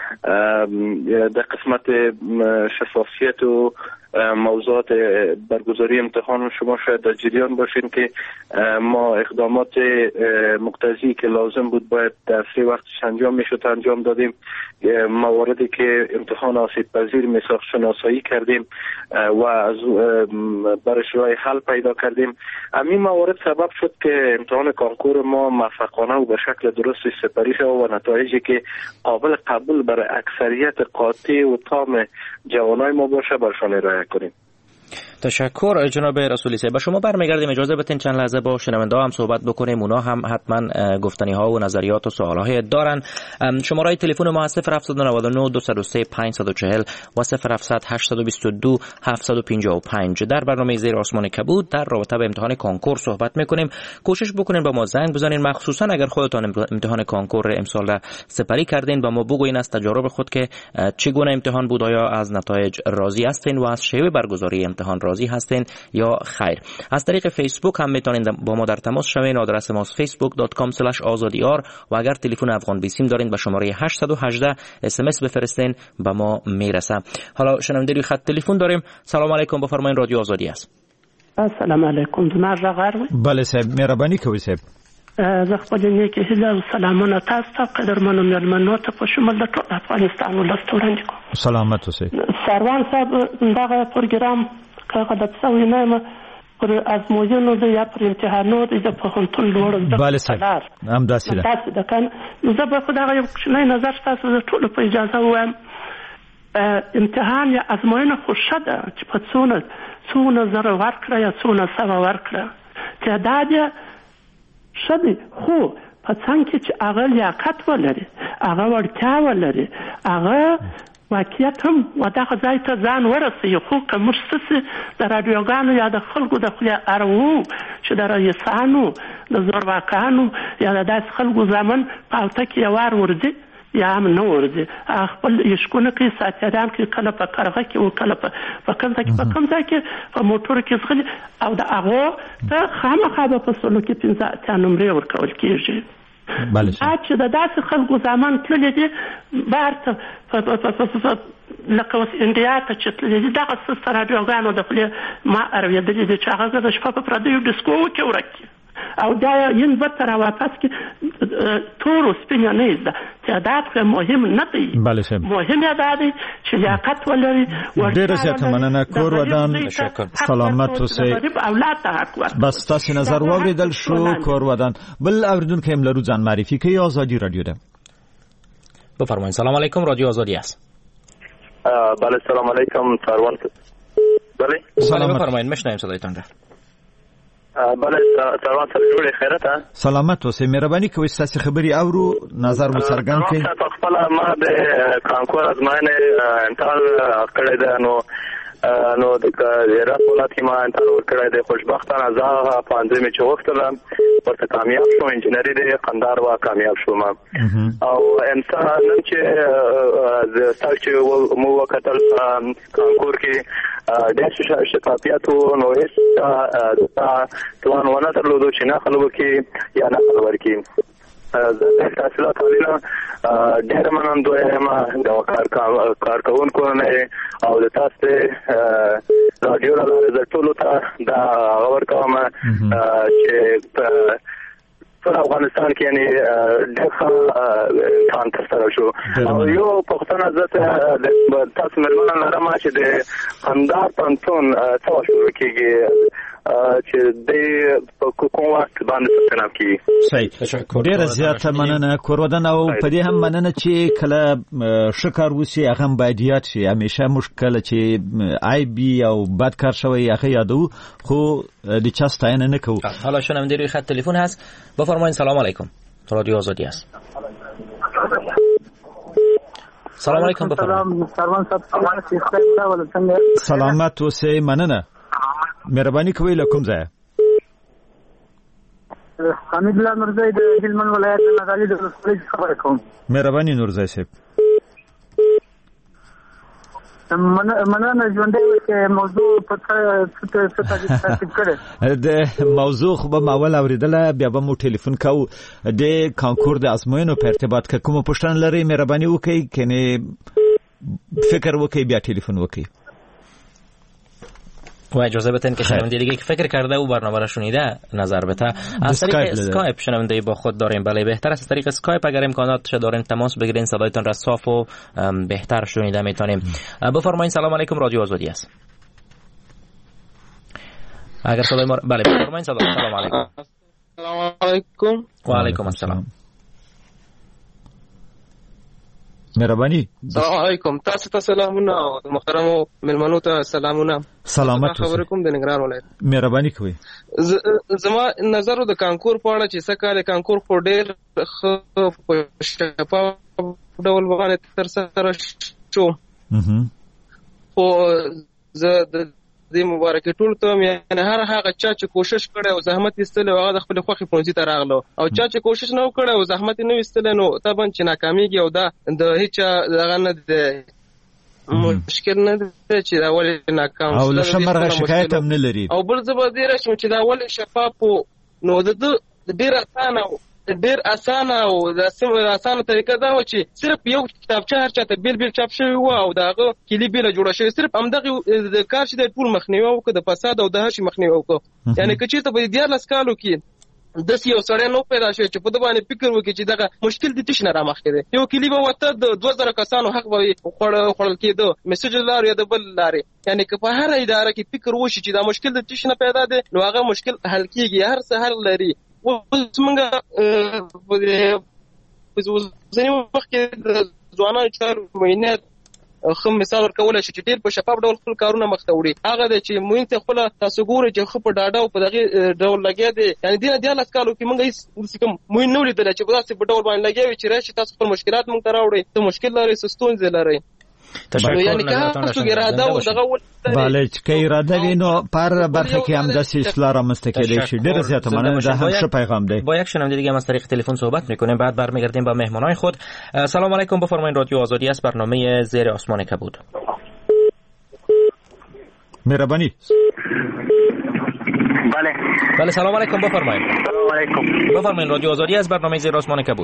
در قسمت شفافیت و موضوعات برگزاری امتحان شما شاید در جریان باشین که ما اقدامات مقتضی که لازم بود باید در سه وقتش انجام میشد انجام دادیم. مواردی که امتحان آسیب پذیر میساخت شناسایی کردیم و از برش راه حل پیدا کردیم. همین موارد سبب شد که امتحان کنکور ما موفقانه و به شکل درستی سپری شد و نتایجی که قابل قبول برای اکثریت قاطع و تام جوانای ما باشه برشان ارائه کنیم. تشکر جناب رسولی صاحب. با شما برمیگردیم. اجازه بدین چند لحظه با شنونده ها هم صحبت بکنیم. اونا هم حتما گفتنی ها و نظریات و سوال های دارن. شماره تلفن ما صفر هفت نه نه دو صفر سه پنج چهار صفر و صفر هفت هشت دو دو هفت پنج پنج. در برنامه زیر آسمان کبود در رابطه با امتحان کنکور صحبت میکنیم. کوشش بکنین با ما زنگ بزنین، مخصوصا اگر خودتان امتحان کنکور امسال را سپری کردین، با ما بگوین از تجارب خود که چگونه امتحان بود، آیا از نتایج راضی هستین و از شیوه برگزاری امتحان راضی هستین یا خیر. از طریق فیسبوک هم میتونید با ما در تماس شوین. آدرس ما فیسبوک دات کام اسلش آزادی آر و اگر تلفن افغان بیسیم دارین به شماره هشت یک هشت اس ام اس بفرستین به ما میرسه. حالا شنونده روی خط تلفن داریم. سلام علیکم، بفرمایید، رادیو آزادی است. السلام علیکم. زما غږ بله صاحب، مهرباني کوئ صاحب. زه خپل نیکه هیله او سلامونه تاسو ته قدرمنو مېلمنو ته په شمول د ټول افغانستان ولس ته وړاندې کوم. سلامت اوسئ. سروان صاحب دغه پروګرام که غلط شوی نه یم پر ازموینو د یا پر امتحانو د پوهنتون لوړ زده بله صاحب همداسې ده. تاسو د کان زه به خو دغه یو کوچنی نظر تاسو د ټولو په اجازه ووایم. امتحان یا ازموینه خو ښه ده چې په څونه څونه زره ورکړه یا څونه سوه ورکړه تعداد یې ښه دی، خو په څنګ کې چې هغه لیاقت ولري، هغه وړتیا ولري، هغه واقعیت هم و دغه ځای ته ځان ورسوي. خو که موږ ستاسې د راډیوګانو یا د خلکو د خولې ارو چې د رئیسانو د زورواکانو یا د داسې خلکو زامن په اوته کې یې وار ورځي یا هم نه ورځي، خپل عشقونه کوي، ساتیران کوي، کله په کرغه کې و کله په کوم ځای کې په کوم ځای کې په موټرو کې ځغلي او د هغو ته خامخا به په سلو کې پنځه اتیا نمرې ورکول کېږي. بله چې د داسې خلکو زمان تللی دي بهر ته لکه اوس انډیا ته چې تللی دي دغه څه راډیوګانو د خولې ما اورېدلي دي چې هغه د شپه په پردیو ډسکو کې ورک کړي او دا یین بته را واپس کې تورو سپینه نه ده. تعداد خو مهم نه دی، بله صاحب مهم دا دی چې لیاقت ولري. ډېره زیاته مننه. کور ودان سلامت اوسئ. اولاد ته حق ورکړئ. بس تاسو نظر واوریدل شو. کور ودان بل اوریدونکو هم لرو ځان معرفي کوي. آزادی رادیو ده. بفرمایید. سلام علیکم، رادیو آزادی است. بله سلام علیکم سروان. بله سلام بفرمایید، میشنویم صدایتان را. بله سروان صاحب جوړ خیرت. سلامت اوسئ. مهرباني کوئ ستاسو خبري اورو، نظر مو څرګند کړئ. خپل ما د کانکور ازمایښت امتحان کړی دی، نو نو د هرات ولایت کې ما امتحان ورکړی دی. خوشبختانه زه هغه پوهنځی مې چې غوښتلم ورته کامیاب شوم، انجینري دی قندهار و کامیاب شوم. او امتحان نن چې ستاسو چې مو وکتل کانکور کې ډېر شفافیت و، نو هېڅ توان ونه درلودو چې نقل وکړي یا نقل ورکړي. زه د تحصیلات عالیه ډېر منندوی یم د کارکوونکو نه او د تاسو راډیو له لارې زه ټولو ته دا ورکوم چې په افغانستان کې یعنې ډېر ښه امتحان ترسره شو. او یو پوښتنه زه تاسو مېلمانه لرم چې د قندهار پوهنتون څه وخت شروع کېږي چې د کوم وخت باندې ستناب کیږي؟ صحیح، ډیره زیاته مننه. کورودن او په دې هم مننه چې کله شکر وسی هغه باید یاد شي. همیشه مشکل چې آی بی او بد کار شوی هغه یادو، خو د چا ستاینه نه کوو. حالا شنونده روی خط تلفن هست. بفرمایید. سلام علیکم، رادیو آزادی است. سلام علیکم. بفرمایید. سلامت اوسئ. مننه. مهرباني کوئ له کوم ځای؟ حمید الله نورزی د هلمند ولایت د نادعلي د ولسوالۍ خبره کوم. مهرباني نورزی صاحب. مننه ژوندی چې موضوع په څه څه ترتیب کړي. د موضوع خو به اول اوریدله بیا به مو ټلیفون کوو. د کانکور د ازموینو په ارتباط کې کومه پوښتنه لرئ مهرباني وکړئ کنه فکر وکړئ بیا ټلیفون وکړئ. و اجازه بدین که شنونده دیگه که فکر کرده و برنامه را شنیده نظر بده. از طریق اسکایپ شنونده با خود داریم. بله بهتر است از طریق اسکایپ اگر امکانات دارین تماس بگیرین صدایتان را صاف و بهتر شنیده میتونیم. بفرمایید. سلام علیکم رادیو آزادی است. اگر صدای ما بله بفرمایید. سلام علیکم. سلام علیکم. و علیکم السلام. مهرباني. سلام علیکم. تاسو ته سلامونه او محترم ملمنو ته سلامونه. سلامت خبر کوم د نګران ولایت. مهرباني کوي. زما نظر د کانکور په اړه چې څه کال کانکور په ډېر ښه شفاف ډول باندې تر سره شو. خو زه د دې مبارکي ټول ته یعنی هر هغه چا چې کوشش کړي او زحمت ایستل او هغه د خپل خوخي پونځي ته راغلو او چا چې کوشش نه وکړي او زحمت نه ایستل نو طبعا چې ناکاميږي او دا د هیڅ دغه نه د مشکل نه دی چې دا ولې ناکام او له شمرغه شکایت هم نه لري او بل ځبه دی راشم چې دا ولې شفاف نو د ډیر اسانه ډیر اسانه او د سیمه اسانه طریقه دا و چې صرف یو کتابچه هر چاته بیل بیل چاپ شوی و او داغه کلی بیل جوړ شوی صرف همدغه د کار چې د ټول مخنیوي او د فساد او د هر شي مخنیوي وکړو یعنی که چې ته په دې لاس کالو کې د سیو سره نو پیدا شوی چې په دې باندې فکر وکړي چې دغه مشکل د تشنه را مخ کړي یو کلی به وته د دوه زره کسانو حق به خړ خړل کېدو میسج لار یا د بل لارې یعنی که په هر اداره کې فکر وشي چې دا مشکل د تشنه پیدا دی نو هغه مشکل حل کیږي هر څه حل لري اوس موږ په ځینې وخت کې د ځوانانو چارو مینه خو مثال ورکول شي چې ډېر په شفاف ډول خپل کارونه مخته وړي هغه د چې موږ ته خپل تاسو ګوري چې خو په ډاډه او په دغه ډول لګیا دي یعنی د دې لاس کالو کې موږ هیڅ کوم موږ نه ولیدل چې په داسې په ډول باندې لګیا وي چې راشي تاسو خپل مشکلات موږ ته راوړي ته مشکل لري ستونزې لري تشکر یعنی که تاسو اراده او دغه بله چې اراده وینو پر برخه کې هم د اصلاح را مستقلی شي ډېر زیات مننه ده هم ښه پیغام دی با یک شنونده دیگه هم از طریق تلفن صحبت میکنیم بعد برمیگردیم با مهمانای خود. سلام علیکم بفرمایید رادیو آزادی است برنامه زیر آسمان کبود. مهربانی. بله بله سلام علیکم بفرمایید. سلام علیکم بفرمایید رادیو آزادی است برنامه زیر آسمان کبود.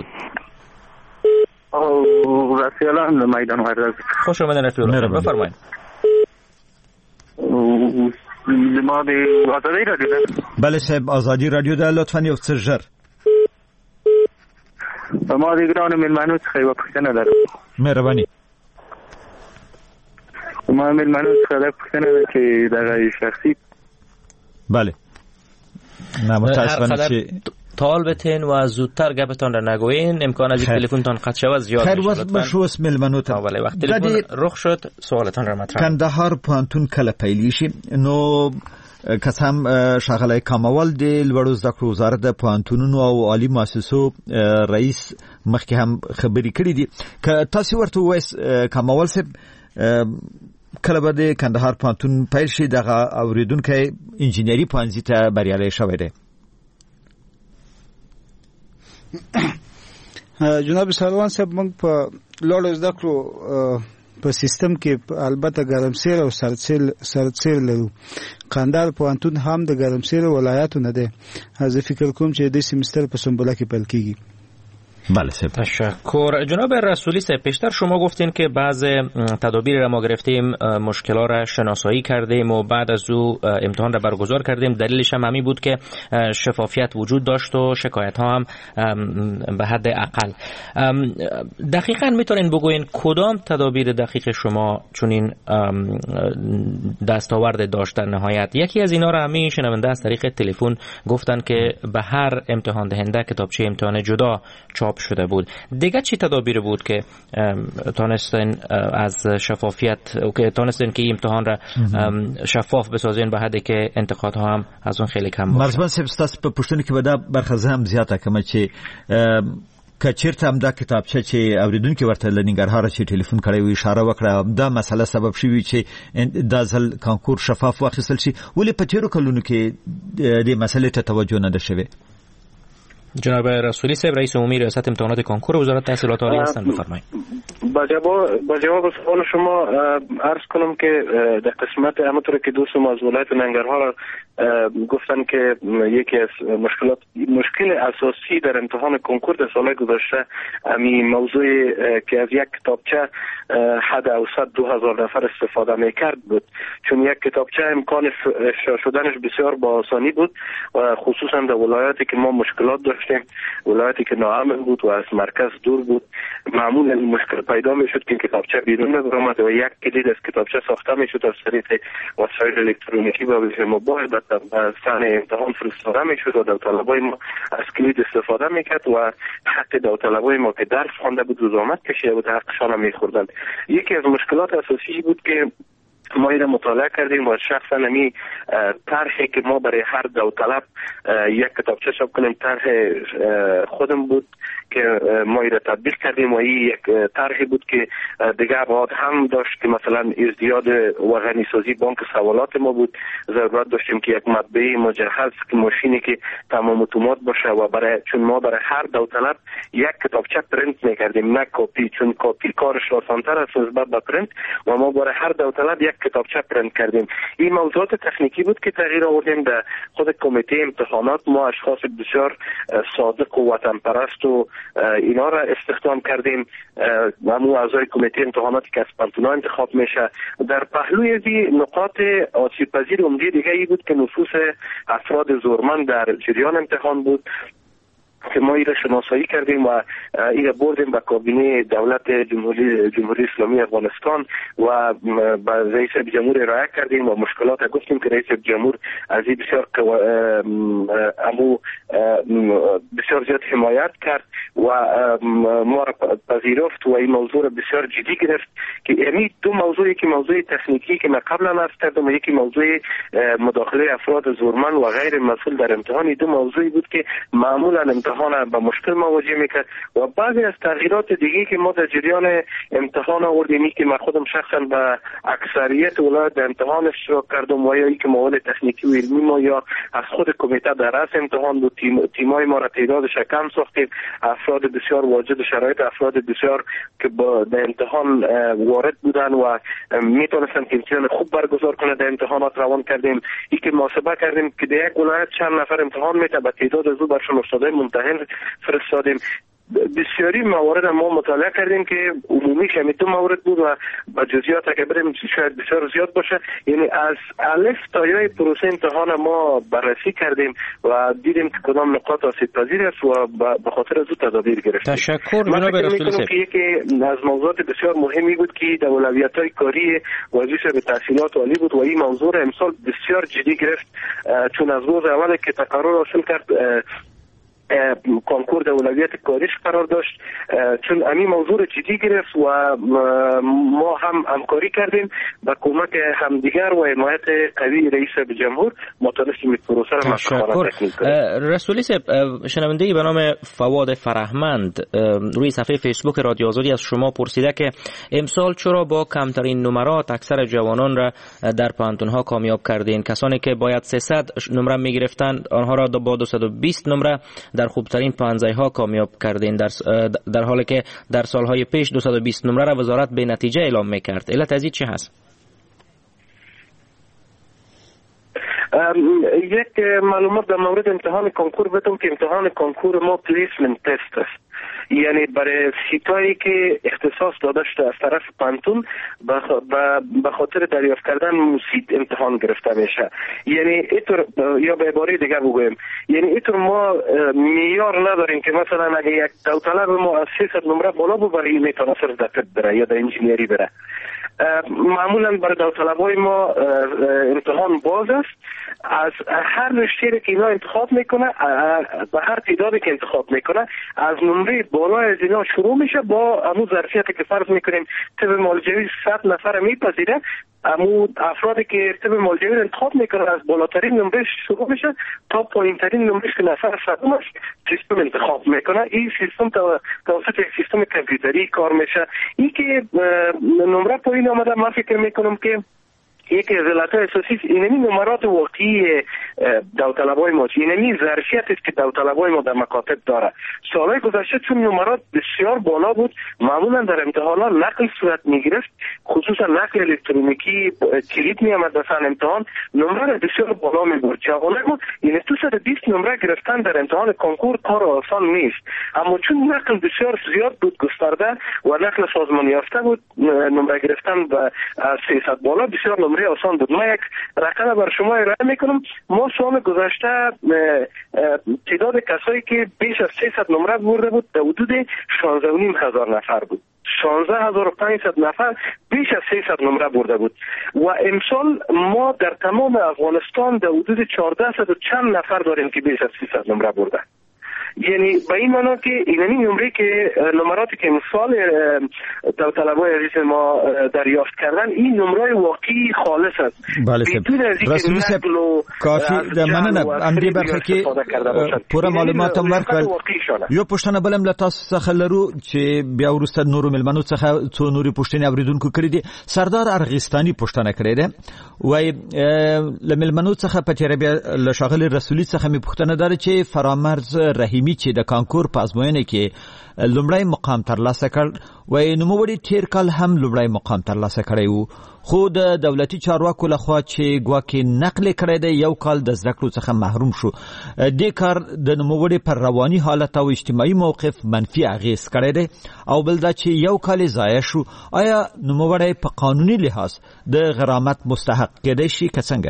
او رسیلان میدان ورز خوش آمدید رفیق بفرمایید. ما د آزادی رادیو ده بله صاحب آزادی رادیو ده لطفا یو څه ژر ما د ګرانو مېلمنو څخه یوه پوښتنه لرم. مهرباني. ما مېلمنو څخه دا پوښتنه ده چې دغه شخصي بله نه متاسفانه چې طالبتین و زودتر گپتان را نگوین امکان از این تلفنتان قطع شود زیاد خیر وست بشوس ملمنوت ولی وقت تلفن رخ شد سوالتان را مطرح کندهار پوهنتون کله پیل شي نو قسم شغله کاموال د لوړو زده کړو وزارت د پوهنتونونو او عالی مؤسسو رئیس مخکې هم خبرې کړې دي که تاسو ورته وایس کاموال صاحب کله به د کندهار پوهنتون پیل شي دغه اوریدونکو انجینری پوهنځي ته بریالي شوی دی. جناب سالوان صاحب موږ په لوړو زده کړو په سیستم کې البته ګرمسیر او سرسیل سرسیل لرو. کندهار پوهنتون هم د ګرمسیر ولایتو نه دی. از فکر کوم چې د سیمستر په سمبوله کې پیل کیږي. بله سپاس. تشکر. جناب رسولی صاحب پیشتر شما گفتین که بعض تدابیر را ما گرفتیم مشکل‌ها را شناسایی کردیم و بعد از او امتحان را برگزار کردیم دلیلش هم همین بود که شفافیت وجود داشت و شکایت ها هم به حد اقل. دقیقاً میتونین بگوین کدام تدابیر دقیق شما چنین دستاورد داشت در نهایت؟ یکی از اینا را همین شنونده از طریق تلفن گفتن که به هر امتحان دهنده کتابچه امتحان جدا چاپ شده بود. دیگه چی تدابیر بود که تونستین از شفافیت که تونستین که امتحان را شفاف بسازین به حدی که انتقادها هم از اون خیلی کم باشه؟ مرزبان صاحب ستاسو په پوښتنه کې به دا برخه هم زیاته کوم چې کچیرته هم دا کتابچه چې اوریدونکو ورته لنګرهار چې ټلیفون کړی و اشاره وکړه دا مسله سبب شوی چې د ځل کانکور شفاف واخیستل شي ولې په تیرو کلونو کې د مسلې ته توجه نه ده شوی؟ جناب رسولی صاحب رئیس عمومی ریاست امتحانات کنکور وزارت تحصیلات عالی هستند، بفرمایید. با جواب با جواب سوال شما عرض کنم که در قسمت همونطور که دوست ما از ولایت ننگرهار گفتن که یکی از مشکلات مشکل اساسی در امتحان کنکور در سال گذشته امی موضوع که از یک کتابچه حد اوسط دو هزار نفر استفاده میکرد بود، چون یک کتابچه امکان افشا شدنش بسیار با آسانی بود و خصوصا در ولایاتی که ما مشکلات داشتیم، ولایتی که ناامن بود و از مرکز دور بود، معمولا این مشکل پیدا میشد که کتابچه بیرون نمی‌آمد و یک کلید از کتابچه ساخته میشد از طریق وسایل الکترونیکی و وسیله موبایل به صحن امتحان فرستاده میشد و داوطلبای ما از کلید استفاده میکرد و حق داوطلبای ما که درس خوانده بود و زحمت کشیده بود حقشان میخوردند. یکی از مشکلات اساسی بود که ما اینو مطالعه کردیم و شخصا نمی طرحی که ما برای هر داوطلب یک کتابچه چاپ کنیم طرح خودم بود که ما اینو تطبیق کردیم و این یک طرحی بود که دیگه ابعاد هم داشت که مثلا ازدیاد و غنیسازی بانک سوالات ما بود، ضرورت داشتیم که یک مطبعه مجهز که ماشینی که تمام اتومات باشه و برای چون ما برای هر داوطلب یک کتابچه پرینت میکردیم نه کپی، چون کپی کارش آسان‌تر است نسبت به پرینت و ما برای هر داوطلب یک کتابچه پرینت کردیم. این موضوعات تکنیکی بود که تغییر آوردیم در خود کمیته امتحانات. ما اشخاص بسیار صادق و وطن پرست و اینا را استخدام کردیم، همون اعضای کمیته امتحاناتی که از پانتونا انتخاب میشه. در پهلوی از نقاط آسیب پذیر عمده دیگه ای بود که نفوس افراد زورمند در جریان امتحان بود که ما ایره شناسایی کردیم و ایره بردیم به کابینه دولت جمهوری جمهوری اسلامی افغانستان و به رئیس جمهور ارائه کردیم و مشکلات گفتیم که رئیس جمهور از این بسیار امو بسیار زیاد حمایت کرد و ما را پذیرفت و این موضوع را بسیار جدی گرفت که یعنی دو موضوعی که موضوع تکنیکی که من قبلا عرض کردم و یکی موضوع مداخله افراد زورمند و غیر مسئول در امتحان، دو موضوعی بود که معمولا امتحان با مشکل مواجه میکرد و بعضی از تغییرات دیگه که ما در جریان امتحان آوردیم که من خودم شخصا به اکثریت ولایت در امتحان اشتراک کردم و یا که مواد تکنیکی و علمی ما یا از خود کمیته در رأس امتحان بود، تیم تیمای ما را تعدادش کم ساختیم، افراد بسیار واجد شرایط افراد بسیار که با در امتحان وارد بودن و میتونستن که امتحان خوب برگزار کنه در امتحانات روان کردیم. این که محاسبه کردیم که در یک ولایت چند نفر امتحان میته به تعداد از او برشون استادای ممتحن فرستادیم. بسیاری موارد ما مطالعه کردیم که عمومی همین دو مورد بود و با جزئیات اگه بریم شاید بسیار زیاد باشه، یعنی از الف تا یای پروسه امتحان ما بررسی کردیم و دیدیم که کدام نقاط آسیب پذیر است و به خاطر از او تدابیر گرفتیم. تشکر جناب رسولی صاحب. یکی از موضوعات بسیار مهمی بود که در اولویت‌های کاری وزیر به تحصیلات عالی بود و این موضوع را امسال بسیار جدی گرفت، چون از روز اول که تقرر حاصل کرد کنکور در اولویت کاریش قرار داشت، چون همین موضوع جدی گرفت و ما هم همکاری کردیم با کمک همدیگر و حمایت قوی رئیس جمهور ما تونستیم این پروسه را مشروعانه تکمیل کنیم. رسولی صاحب، شنونده‌ای به نام فواد فرهمند روی صفحه فیسبوک رادیو آزادی از شما پرسیده که امسال چرا با کمترین نمرات اکثر جوانان را در پانتون‌ها کامیاب کردین؟ کسانی که باید سیصد نمره می‌گرفتند آنها را با دویست و بیست نمره در خوبترین پانزده ها کامیاب کردین، در, در حالی که در سالهای پیش دویست و بیست نمره را وزارت به نتیجه اعلام میکرد. علت از این چه هست؟ یک معلومات در مورد امتحان کنکور بدم که امتحان کنکور ما پلیسمنت تست است، یعنی برای سیتایی که اختصاص داده شده از طرف پانتون به خاطر دریافت کردن موسیت امتحان گرفته میشه. یعنی اینطور، یا به عباره دیگر بگویم، یعنی اینطور ما معیار نداریم که مثلا اگه یک داوطلب ما از سیصد نمره بالا ببره میتونه صرف در طب بره یا در انجینیری بره. معمولا برای داوطلبای ما امتحان باز است، از هر رشته که اینا انتخاب میکنه به هر تعدادی که انتخاب میکنه از نمره بالای از اینا شروع میشه با همون ظرفیتی که فرض میکنیم طب مالجوی صد نفر میپذیره، همون افرادی که طب مالجوی انتخاب میکنه از بالاترین نمره شروع میشه تا پایین ترین نمره که نفر صدمش سیستم انتخاب میکنه. این سیستم توسط یک سیستم کامپیوتری کار میشه. این که نمره پایین آمده، من فکر میکنم که یکی از علتهای اساسی اینمی نمرات واقعی داوطلبای ما، اینمی ظرفیت است که داوطلبای ما در مکاتب داره. سالهای گذشته چون نمرات بسیار بالا بود، معمولا در امتحانات نقل صورت میگرفت، خصوصا نقل الکترونیکی کلید می آمد مثلا امتحان، نمره بسیار بالا می بود. جوانای ما این دویست و بیست نمره گرفتن در امتحان کنکور کار آسان نیست، اما چون نقل بسیار زیاد بود گسترده و نقل سازمانی یافته بود، نمره گرفتن به سیصد بالا بسیار نمره آسان بود. ما یک رقم بر شما ارائه میکنم. ما سال گذشته تعداد کسایی که بیش از سیصد نمره برده بود در حدود شانزده و نیم هزار نفر بود. شانزده هزار و پانصد نفر بیش از سیصد نمره برده بود و امسال ما در تمام افغانستان در حدود چهارصد و چند نفر داریم که بیش از سیصد نمره برده. یعنی به این معنا که اینمی نمره که نمراتی که امسال داوطلبای عزیز ما دریافت کردن این نمره واقعی خالص است. بله رسولی صاحب کافی مننه امدی برخه که پوره معلومات هم ورکړل. یو پوښتنه بل هم له تاسو څخه لرو چې بیا وروسته نورو ملمنو څخه څو نورې پوښتنې اوریدونکو کړې دي. سردار ارغستاني پوښتنه کړې ده، وایي له ملمنو څخه په تیره بیا له ښاغلي رسولي څخه مې پوښتنه ده چې فرامرز رحیمي چې د کانکور په ازموینه کې لومړی مقام ترلاسه کړ، وایي نوموړي تیر کال هم لومړی مقام ترلاسه کړی و، خو د دولتي چارواکو لخوا چې ګواکې نقل کړی دی یو کال د زده کړو څخه محروم شو. دې کار د نوموړي پر رواني حالت او اجتماعي موقف منفي اغېز کړی دی او بل دا چې یو کال ضایع شو. آیا نوموړی په قانوني لحاظ د غرامت مستحق کېدی شي که څنګه؟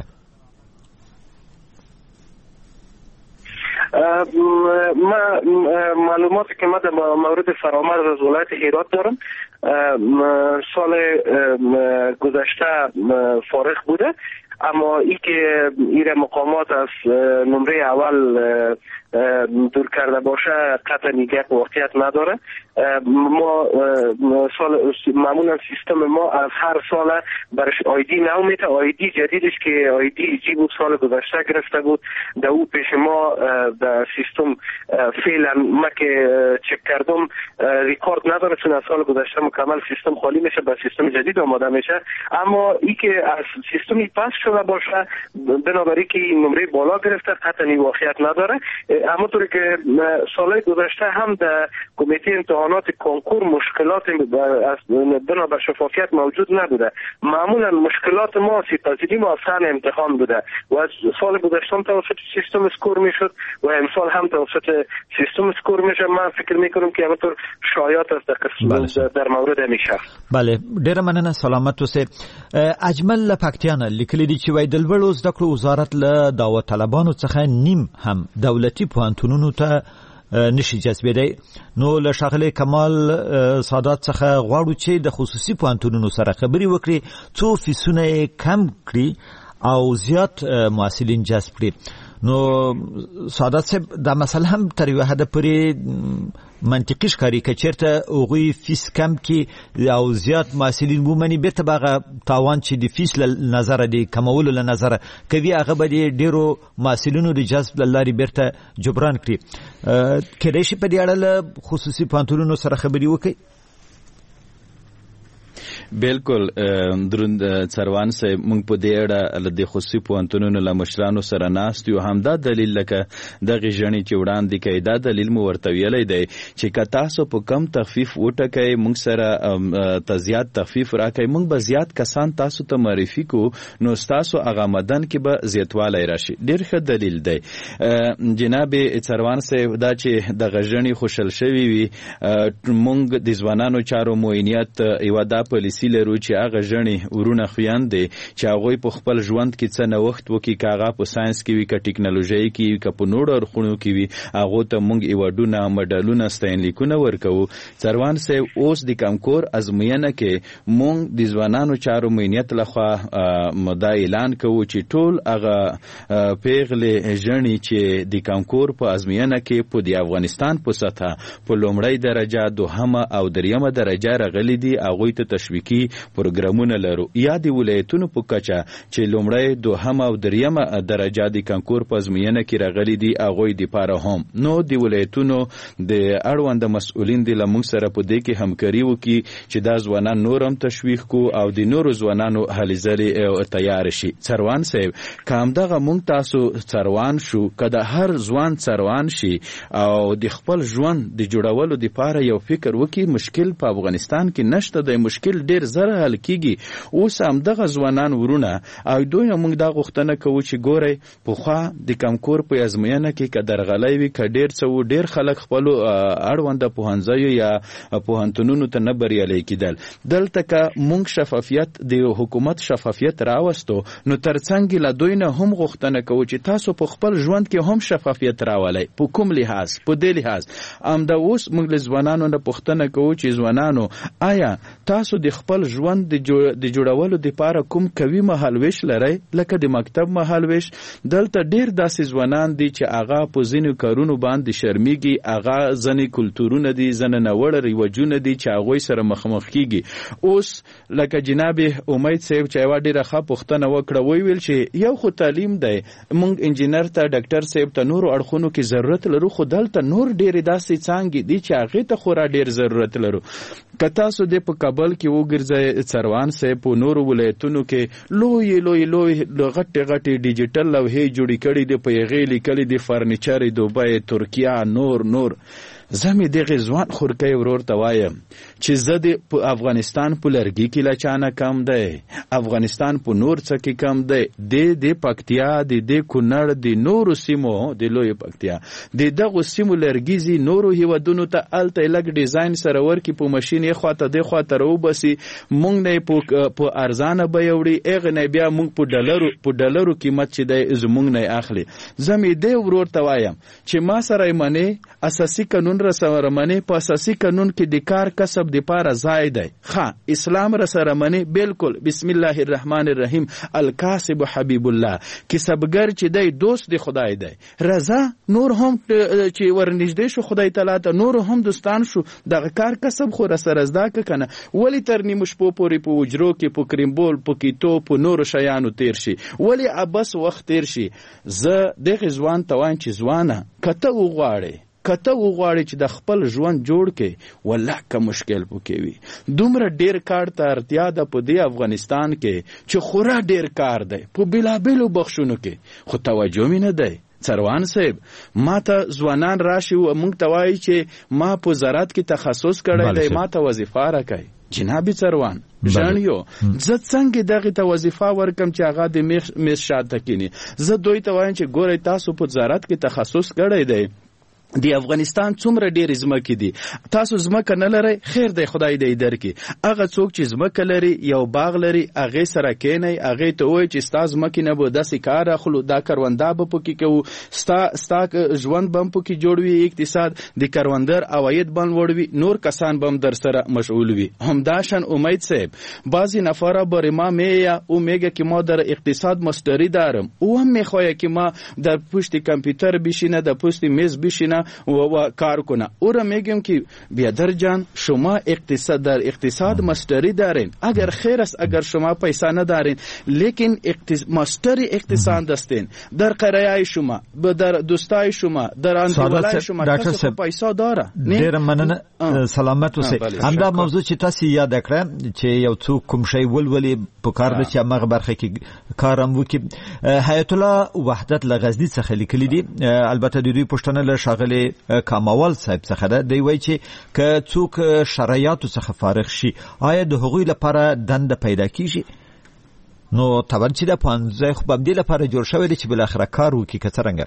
ما معلوماتی که ما در مورد فرامرز از ولایت هرات دارم، سال گذشته فارغ بوده، اما ای که ایره مقامات از نمره اول دور کرده باشه قطعا یک واقعیت نداره. ما سال معمولا سیستم ما از هر سال برش آیدی نو میته. آیدی جدیدش که آیدی جی بود سال گذشته گرفته بود، در او پیش ما در سیستم فعلا ما که چک کردم ریکارد نداره، چون از سال گذشته مکمل سیستم خالی میشه، به سیستم جدید آماده میشه. اما ای که از سیستمی پس شده باشه بنابراین که این نمره بالا گرفته قطعا واقعیت نداره. همونطوری که سالهای گذشته هم در کمیته امتحانات کنکور مشکلات بنابر شفافیت موجود نبوده. معمولا مشکلات ما سیپذیری ما اصلا امتحان بوده و از سال گذشته هم توسط سیستم اسکور میشد و امسال هم توسط سیستم اسکور میشه. من فکر میکنم که همونطور شایعات است در, در مورد میشه. بله ډیره مننه. سلامت اوسئ. اجمل لپکتیان لیکلی دی چې وای د لوړو زده کړو وزارت له داوطلبانو څخه نیم هم دولتي پوهنتونونو ته نشي جذبېدی. نو له ښاغلي کمال سادات څخه غواړو چې د خصوصي پوهنتونونو سره خبرې وکړي څو فیسونه یې کم کړي او زیات محصلین جذب کړي. نو سادات صاحب دا مسله هم تر یوه حده پورې منطقي ښکاري که چېرته هغوی فیس کم کړي او زیات محصلین ومني بېرته به هغه تاوان چې د فیس له نظره د کمولو له نظره کوي هغه به د ډېرو محصلینو د جذب له لارې بېرته جبران کړي. کېدای شي په دې اړه له خصوصي پوهنتونونو سره خبرې وکړي؟ بالکل دروند څروان صاحب موږ په دې اړه د خصوصي پوهنتونونو له مشرانو سره ناست یو. همدا دلیل لکه دغه ژڼې چې وړاندې کوي دا دلیل مو ورته ویلی دی چې که تاسو په کم تخفیف وټکئ موږ سره ته زیات تخفیف راکئ موږ به زیات کسان تاسو ته معرفي کو نو ستاسو هغه مدن کې به زیاتوالی راشي. ډېر ښه دلیل دی. جناب څروان صاحب دا چې دغه ژڼې خوشحال شوي وي موږ د ځوانانو چارو معینیت یوه دا پالیسي لرو چې هغه ژڼې ورونه خویندې چې هغوی په خپل ژوند کې څه نوښت وکړي، که هغه په ساینس کې وي که ټکنالوژۍ کې وي که په نورو اړخونو کې وي هغو ته موږ ایوارډونه مډالونه ستاینلیکونه ورکوو. څروان صاحب اوس د کانکور ازموینه کې موږ د ځوانانو چارو معینیت لخوا دا اعلان کوو چې ټول هغه پیغلې ژڼې چې د کانکور په ازموینه کې په د افغانستان په سطحه په لومړۍ درجه دوهمه او دریمه درجه راغلي دي هغوی ته تشویق مسلکی پروګرامونه لرو. یا د ولایتونو په کچه چې لومړی دوهم او دریمه درجه د کانکور په ازموینه کې راغلي دي هغوی دپاره هم نو د ولایتونو د اړونده مسؤلین د له موږ سره په دې کې همکاري وکړي چې دا ځوانان نور هم تشویق کو او د نورو ځوانانو هلې ځلې تیار شي. څروان صاحب که همدغه موږ تاسو څروان شو که د هر ځوان څروان شي او د خپل ژوند د جوړولو دپاره یو فکر وکړي مشکل په افغانستان کې نشته دی. مشکل ډیر زر حل کیږي. اوس همدغه ځوانان ورونه او دوی موږ دا غوښتنه کوو چې ګورئ پخوا د کانکور په ازموینه کې که درغلی وي که ډیر څه و ډیر خلک خپلو اړونده پوهنځیو یا پوهنتونونو ته نه بریالی کېدل. دلته که موږ شفافیت د حکومت شفافیت راوستو نو ترڅنګ له دوی نه هم غوښتنه کوو چې تاسو په خپل ژوند کې هم شفافیت راولئ. په کوم لحاظ؟ په دې لحاظ همدا اوس موږ له ځوانانو نه پوښتنه کوو چې ځوانانو آیا تاسو د خپل ژوند د جوړولو دپاره کوم کوي مهالویش لرئ لکه د مکتب مهالویش؟ دلته ډیر داسې ځوانان دي چې هغه په ځینو کارونو باندې شرمیږي، هغه ځینې کلتورونه دي، ځینې ناوړه رواجونه دي چې هغوی سره مخامخ کیږي. اوس لکه جناب امید صاحب چې یوه ډیره ښه پوښتنه وکړه وویل چې یو خو تعلیم دی، موږ انجینر ته ډاکټر صاحب ته نورو اړخونو کې ضرورت لرو، خو دلته نور ډیرې داسې څانګې دي چې هغې ته خورا ډیر ضرورت لرو. که تاسو د په کابل کې وګرځئ څروان صاحب په نورو ولایتونو کې لوی لوی لوی غټې غټې ډیجیټل لوحې جوړې کړي دي، په هغې لیکلي دي فرنیچر دوبۍ، ترکیه، نور نور. زه مې دغې ځوان خورکی ورور ته وایم چې زه د په افغانستان په لرګي کې له چا نه کم دی، افغانستان په نور څه کې کم دی. د د پکتیا د د کونړ د نورو سیمو د لوی پکتیا د دغو سیمو لرګي ځي نورو هیوادونو ته هلته یې لږ ډیزاین سره ورکړي، په ماشین یې خواته دې خواته راوباسي، موږ نه یې په ارزانه بیه وړي، هغې نه بیا موږ په ډالرو په ډالرو قیمت چې دی زموږ نه یې اخلي. زه مې دې ورور ته وایم چې ما سره یې منې اساسي قانون را سره منې، په اساسي قانون کې د کار کسب دپاره ځای دی. ښه اسلام را سره منې بالکل، بسم الله الرحمن الرحیم، الکاسب حبیب الله، کسبګر چې دی دوست د خدای دی. رضا نور هم چې ورنږدې شو خدای تعالی ته، نور هم دوستان شو، دغه کار کسب خو را سره زده که که نه ولې تر نیمو شپو پورې په حجرو کې په کریمبول په کیتو په نورو شیانو تیر شي، ولې ابس وخت تیر شي. زه دغې ځوان ته وایم چې ځوانه که ته وغواړې کته وغواړي چې د خپل ژوند جوړ کې والله که مشکل پکې وي. دومره ډیر کار ته اړتیا ده په دې افغانستان کې چې خورا ډیر کار دی په بېلابېلو بخشونو کې، خو توجه مې نه دی. څروان صاحب ما ته ځوانان راشي و موږ ته وایي چې ما په زراعت کې تخصص کړی دی، ما ته وظیفه راکوي. جناب څروان ژاڼیو زه څنګه دغې ته وظیفه ورکم چې هغه د میز شاته کینی؟ زه دوی ته وایم چې ګورئ تاسو په زراعت کې تخصص کړی دی، د افغانستان څومره ډېرې ځمکې دي، تاسو ځمکه نه لرئ خیر دی خدای دې درکړي. هغه څوک چې ځمکه لري یو باغ لري هغې سره کینئ، هغې ته ووایئ چې ستا ځمکې نه به داسې کار اخلو، دا کرونده به پکې کوو، ستا ستا ژوند به هم پکې جوړ وي، اقتصاد د کروندګر عواید به لوړ وي، نور کسان به هم در سره مشغول وي. همداشان امید صاحب بعضی نفره بر ما میگه او میگه که ما در اقتصاد مستری دارم، او هم میخواه که ما در پشت کامپیوتر بشینه، در پشت میز بشینه و, و کار کنه. او را میگم که بیادر جان شما اقتصاد در اقتصاد مستری دارین، اگر خیر است اگر شما پیسه ندارین، لیکن اقتص... مستری اقتصاد هستین، در قریه شما در دوستای شما در اندولای شما کسی پیسه داره. ډیر مننه، سلامت اوسئ. همدا موضوع چې تاسو یاد کړه چې یو څوک کوم شی ولولي په کار د چې هغه برخه کې کار هم وکړي. حیات الله وحدت له غزني څخه لیکلي دي، البته د دوی پوښتنه له ښاغلي کاموال صاحب څخه ده. دی وایي چې که څوک شرایطو څخه فارغ شي آیا د هغوی لپاره دنده پیدا کیږي؟ نو طبعا چې د پوهنځی خو به همدې لپاره جوړ شوی دی چې بالاخره کار وکړي که څرنګه.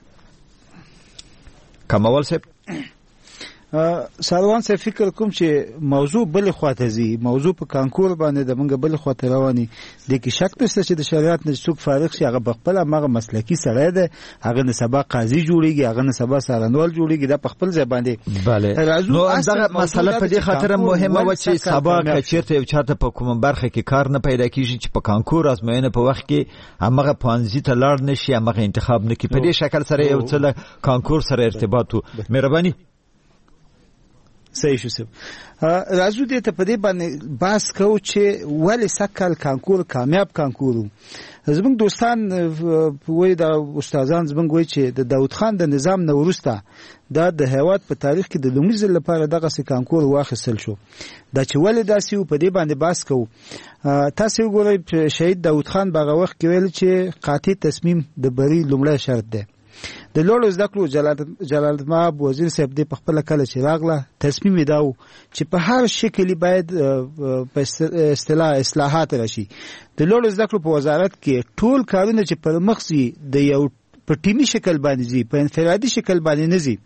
کاموال صاحب سالوان صاحب فکر کوم چې موضوع بل خواته زی، موضوع په کانکور باندې د منګه بل خواته رواني د کې شک نشته چې د شریعت نه څوک فارغ شي، هغه بخپل هغه مسلکی سړی دی، هغه نه سبا قاضي جوړیږي، هغه نه سبا سارنوال جوړیږي، دا په خپل ځای باندې. بله نو دغه مسله په دې خاطر مهمه و چې سبا کچیرته یو چاته په کوم برخه کې کار نه پیدا کیږي چې په کانکور ازموینه په وخت کې هغه پوهنځي ته لاړ نشي، هغه انتخاب نه کوي. په دې شکل سره یو څه کانکور سره ارتباط وو. مهرباني صحیح شو سب راځو دې ته په دې باندې باس کو چې ولې سکل کانکور کامیاب کانکور زمونږ دوستان وای دا استادان زمونږ وای چې د داود خان د نظام نه ورسته دا د هیواد په تاریخ کې د لومړي ځل لپاره دغه سي کانکور واخیستل شو دا چې ولې داسې په دې باندې باس کو تاسو وګورئ شهید داود خان باغه وخت کې ویل چې قاطع تصمیم د بری لومړی شرط دی د لوړو زده کړو جلال ماب وزیر صاحب دې په خپل کله چې راغله تصمیم یې داو چې په هر شکل باید په اصطلاح اصلاحات راشي د لوړو زده کړو په وزارت کې ټول کارونه چې پر مخ سي د یو په ټیمي شکل باندې زی په انفرادي شکل باندې نه زی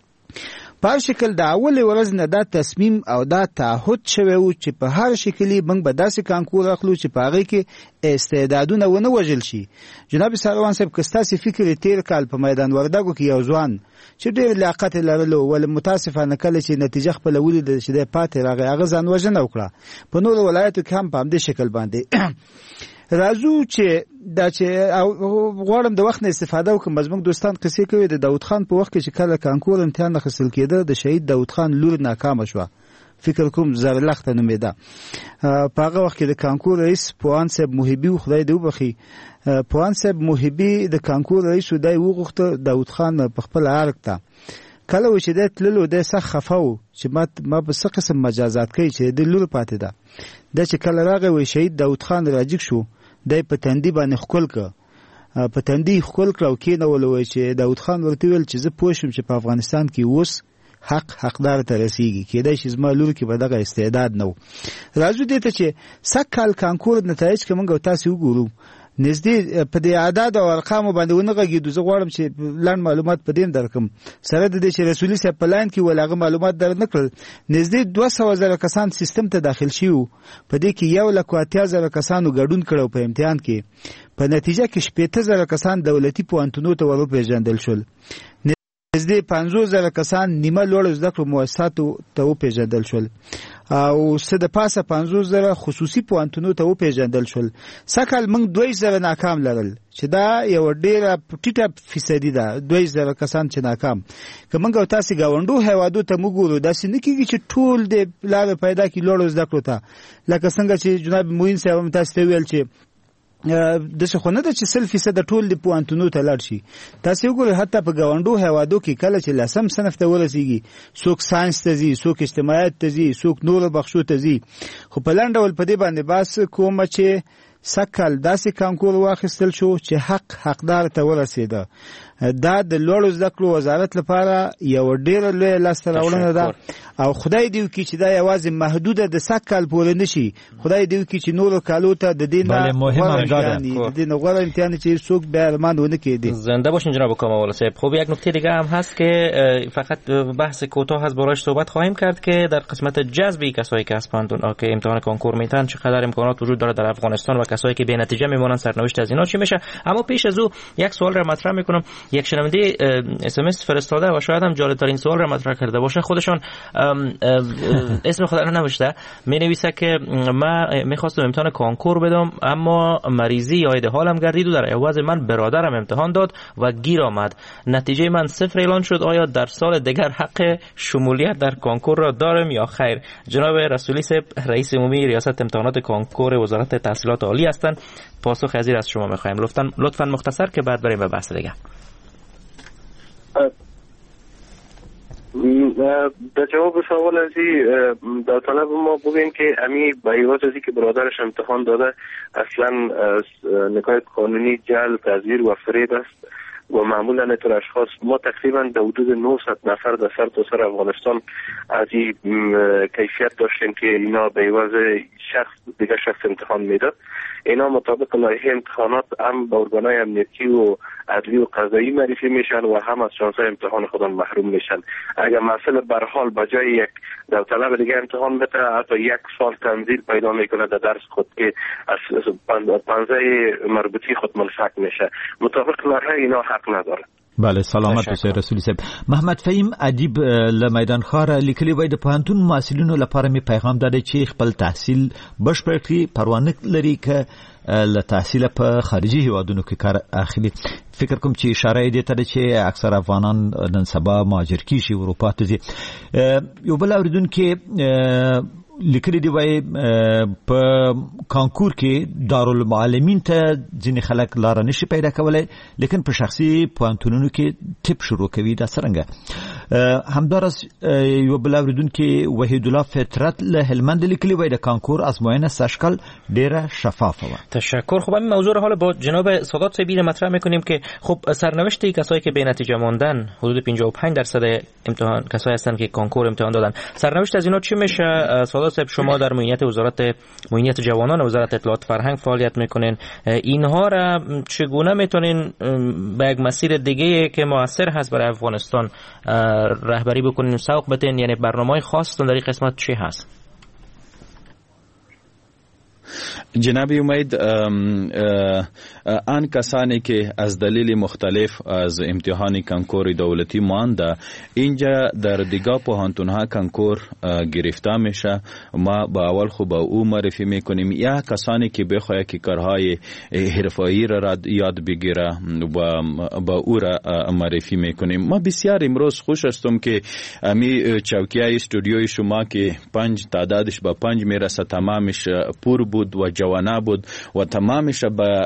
په شکل د اول ورځ نه دا تصمیم او دا تعهد شوی و چې په هر شکلی موږ به داسې کانکور اخلو چې په هغه کې استعدادونه ونه وژل شي. جناب سروان صاحب کستاسي فکر تیر کال په میدان وردګو کې یو ځوان چې ډېر لیاقت لرلو ول متاسفانه کله چې نتیجه خپل ولید چې د پاتې راغی هغه ځان وژنه وکړه په نور ولایتو کې هم په همدې شکل باندې راځو چې دا چې غواړم د وخت نه استفاده وکم زموږ دوستان قصې کوي د داود خان په وخت کې چې کله کانکور امتحان اخیستل کېده د شهید داود خان لور ناکام شو فکر کوم زرلخت نومیده په هغه وخت کې د کانکور رئیس پوهان صاحب محبي خدای دې وبخي پوهان صاحب محبي د کانکور رئیس دای وغوښته داود خان په خپل عارک ته کله و چې د تللو د سخت خفاو چې ما ما په څه قسم مجازات کوي چې د لور پاتې ده د چې کله راغی و شهید داود خان راجک شو د په تندی باندې خپل ک په تندی خپل کلو کې نو ولوي چې داود خان ورته ویل چې زه پوښم چې په افغانستان کې اوس حق حقدار ته رسیږي کېدای شي زما لور کې به دغه استعداد نو راځو دې ته چې سکهال کانکور نتایج کومه تاسو وګورو نږدې په دې عدد او ارقام باندې ونغږیدو زه غواړم چې لاند معلومات په دې درکم سره د دې چې رسولي صاحب په لاند کې ولغه معلومات در نکړل نږدې دوه سوه زره کسان سیستم ته داخل شيو په دې کې یو لک اتیا زره کسانو ګډون کړو په امتحان کې په نتیجه کې شپږ زره کسان دولتي پوهنتونونو ته ورپېژندل شول نږدې پنځوس زره کسان نیمه لوړ زده کړو مؤسساتو ته وپېژندل شول او څه د پاسه پنځوس زره خصوصي پوهنتونونو ته وپېژندل شول سکهال موږ دوه زره ناکام لرل چې دا یو ډېره ټیټه فیصدي ده دوه زره کسان چې ناکام که موږ تاسو گاونډو هیوادو ته موږ ورو داسې نه کېږي چې ټول د لاره پیدا کی لوړ زده کړو ته لکه څنګه چې جناب موین صاحب تاسو ته ویل چې د څه خونه د چې سل فیصد ټول د پوهنتونونو ته لاړ شي تاسو وګورئ حتی په گاونډو هیوادو کې کله چې لسم صنف ته ورسیږي څوک ساينس ته ځي څوک اجتماعیت ته ځي څوک نور بخښو ته ځي خو په لاندې ول په دې باندې باس کوم چې سکهال داسې کانکور واخیستل شو چې حق حقدار ته ورسېده دا د لوړو زده کړو وزارت لپاره یو ډېر لوی لاسته راوړنه ده او خدای دې وکړي چې دا یوازې محدوده د سکهال پورې نشي خدای دې وکړي چې نورو کالو ته د دې نه مهمه ده د دې نه غوړ امتحان چې څوک به ارمان ونه کړي زنده باشین جناب کامل صاحب. خب یک نکته دیگه هم هست که فقط بحث کوتاه از برایش صحبت خواهیم کرد که در قسمت جذب کسایی که اسپاندون که امتحان کنکور میتن چقدر امکانات وجود داره در افغانستان و کسایی که بی نتیجه میمونن سرنوشت از اینا چی میشه. اما پیش از او یک سوال را مطرح میکنم. یک شنونده اس ام اس فرستاده و شاید هم جالب ترین سوال را مطرح کرده باشه خودشان اسم خود را نوشته می نویسه که من میخواستم امتحان کنکور بدم اما مریضی یاد حالم گردید و در عوض من برادرم امتحان داد و گیر آمد نتیجه من صفر اعلان شد. آیا در سال دیگر حق شمولیت در کنکور را دارم یا خیر؟ جناب رسولی صاحب رئیس عمومی ریاست امتحانات کنکور وزارت تحصیلات عالی هستند پاسخ از از شما میخوایم لطفاً لطفاً مختصر که بعد بریم به بحث دیگه. در جواب سوال ازی در طلب ما بگیم که امی با ایواز ازی که برادرش امتحان داده اصلا نکایت قانونی جعل تزویر و فریب است و معمولا اینطور اشخاص ما تقریبا در حدود نهصد نفر در سر تا سر افغانستان از این کیفیت داشتیم که اینا به عوض شخص دیگه شخص امتحان میداد. اینا مطابق لایحه امتحانات هم با ارگانهای امنیتی و عدلی و قضایی معرفی میشن و هم از شانس امتحان خودم محروم میشن. اگر مسئله به حال بجای یک داوطلب دیگه امتحان بده حتی یک سال تنزیل پیدا میکنه در درس خود که از پنزه مربوطی خود منفک میشه. مطابق لایحه اینا حق نداره. بله سلامت اوسئ رسول صاحب. محمد فهیم ادیب له میدان ښار لیکلی وای د پوهنتون محصلینو لپاره می پیغام داده چې خپل تحصیل بشپړ کړي، پروانه لري که له تحصیل په خارجي هیوادونو کې کار اخلي. فکر کوم چې اشاره دې ته ده چې اکثر افغانان نن سبا مهاجر کیږي اروپا ته ځي. یو بل اوریدونکو لیکلي دی وای په کانکور کې دارالمعلمین ته ځینې خلک لار نشي پیدا کولای، لیکن په شخصي پوهنتونونو کې ټیپ شروع کوي. دا څرنګه؟ همدارس یو بل اوریدونکو وحید الله فطرت له هلمند لیکلي وای د کانکور ازموینه سشکل ډیره شفافه و. تشکر. خب همین موضوع رو حالا با جناب سادات صاحبی مطرح میکنیم که خب سرنوشت کسایی که به نتیجه ماندن حدود پنجاه و پنج درصد امتحان کسایی هستن که کانکور امتحان دادن، سرنوشت از اینا چی میشه؟ سادات صاحب شما در معینیت وزارت معینیت جوانان وزارت اطلاعات فرهنگ فعالیت میکنین، اینها را چگونه میتونین به یک مسیر دیگه که موثر هست برای افغانستان رهبری بکنین، سوق بدین؟ یعنی برنامه‌های خاصتون در این قسمت چی هست؟ جناب امید، آن کسانی که از دلیل مختلف از امتحان کنکور دولتی مانده اینجا در دیگه پوهنتون‌ها کنکور گرفته میشه، ما با اول خوب با او معرفی میکنیم. یا کسانی که بخواه که کارهای حرفه‌ای را یاد بگیره و با او را معرفی میکنیم. ما بسیار امروز خوش هستم که امی چوکیای استودیوی شما که پنج تعدادش با پنج میرسه تمامش پور بود و جوانا بود و تمامش به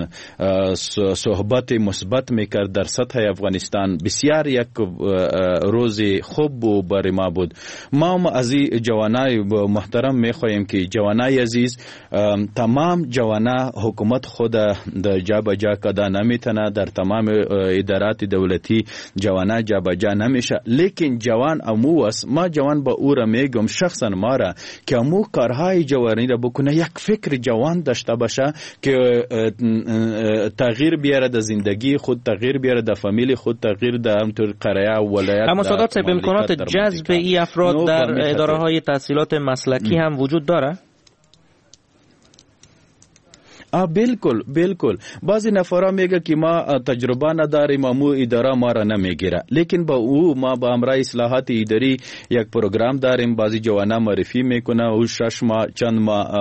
صحبت مثبت میکرد در سطح افغانستان. بسیار یک روز خوب و برای ما بود. ما هم از این جوانای محترم میخواهیم که جوانای عزیز، تمام جوانا حکومت خود در جا بجا کده نمیتونه، در تمام ادارات دولتی جوانا جا بجا نمیشه، لیکن جوان امو است. ما جوان با او را میگم شخصا ما را که امو کارهای جوانی را بکنه، یک فکر جوان داشته باشه که تغییر بیاره در زندگی خود، تغییر بیاره در فامیل خود، تغییر در همطور قریه و ولایت. اما سادات صاحب امکانات جذب این افراد در اداره های تحصیلات مسلکی هم وجود داره؟ آ بالکل بالکل. بعضی نفرا میگه که ما تجربه نداریم، مو اداره ما را نمیگیره، لیکن با او ما با امر اصلاحات اداری یک پروگرام داریم. بعضی جوانا معرفی میکنه او شش ماه چند ماه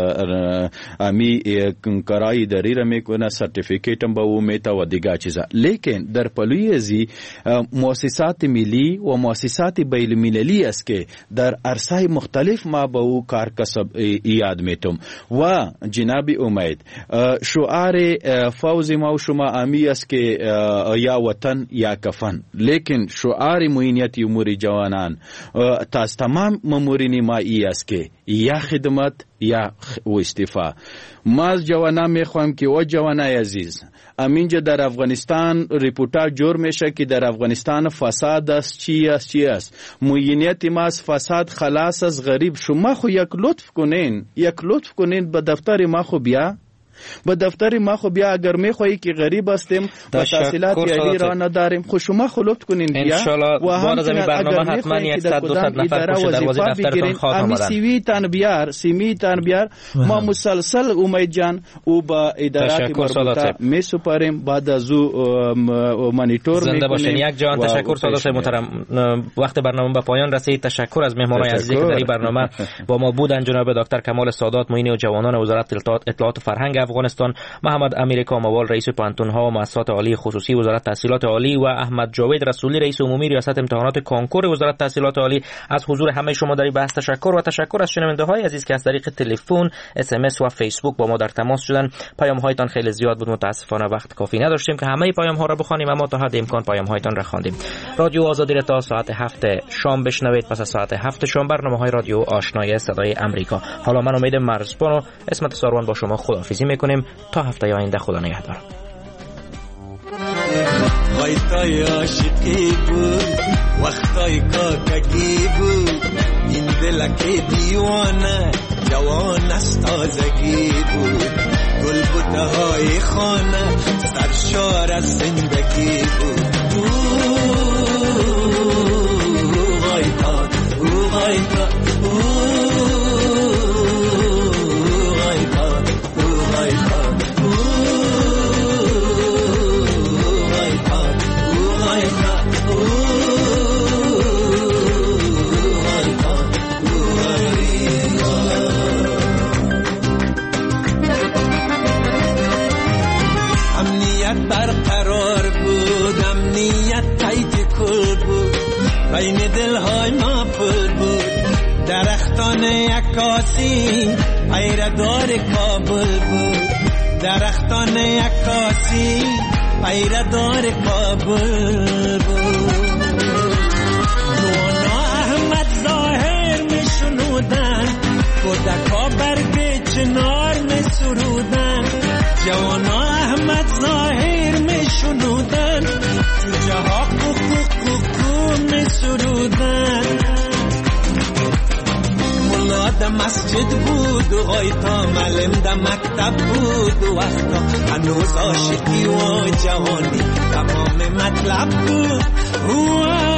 امی کارای اداری را میکنه، سرتیفیکیت هم با او میتا و دیگه چیزا. لیکن در پلوی ازی مؤسسات ملی و مؤسسات بین المللی است که در عرصه مختلف ما با او کار کسب یاد میتم. و جناب امید، شعار فوز ما و شما امی است که یا وطن یا کفن، لیکن شعار معینیت امور جوانان تا تمام مامورین ما ای است که یا خدمت یا و استعفا. ما از جوانان میخوایم که او جوانای عزیز امینجا در افغانستان ریپورتاج جور میشه که در افغانستان فساد است، چی است چی است. معینیت ما از فساد خلاص از غریب. شما خو یک لطف کنین، یک لطف کنین به دفتر ما خو بیا، به دفتر ما خو بیا. اگر میخوایی که غریب هستیم و تحصیلات عالی را نداریم، خو شما خو لطف کنین بیا. و همچنین اگر میخوایی که در کدام اداره وظیفه بگیرین، امی سیوی تان بیار سیمی تان بیار. ما مسلسل امید جان او با ادارات مربوطه میسپاریم، بعد از او مانیتور میکنیم. زنده باشین. یک جان تشکر سادات محترم. وقت برنامه به پایان رسید. تشکر از مهمانان عزیزی که در این برنامه با ما بودند، جناب دکتر کمال سادات معین و جوانان وزارت اطلاعات فرهنگ افغانستان، محمد امیر کاموال رئیس پوهنتون‌ها و مؤسسات عالی خصوصی وزارت تحصیلات عالی و احمد جاوید رسولی رئیس عمومی ریاست امتحانات کانکور وزارت تحصیلات عالی. از حضور همه شما در این بحث تشکر و تشکر از شنونده‌های عزیز که از طریق تلفن، اس ام اس و فیسبوک با ما در تماس شدن. پیام‌هایتان خیلی زیاد بود، متاسفانه وقت کافی نداشتیم که همه پیام‌ها را بخوانیم، اما تا حد امکان پیام‌هایتان را خواندیم. رادیو آزادی را تا ساعت هفت شام بشنوید. پس از ساعت هفت شام برنامه‌های رادیو آشنای صدای آمریکا. حالا من امید مرزبان و اسمت ساروان با شما خداحافظی می‌کنیم تا هفته آینده. خدا نگهدار. غایتای عاشقی بود، وقتای کاکگی بود، این دلک دیوانه جوان است تازگی بود. گل بوته‌های خانه سرشار از زندگی بود. غایتا او غایتا بین دلهای ما پر بود درختان عکاسی پیردار کابل بود درختان عکاسی پیردار کابل بود نوانا احمد ظاهر می شنودن کودکا برگ چنار می سرودن جوانا احمد ظاهر می شنودن جوجه ها کوکو کوکو می سرودن ملا ده مسجد بود و غایتا معلم ده مکتب بود و وقتا هنوز عاشقی و جوانی تمام مطلب بود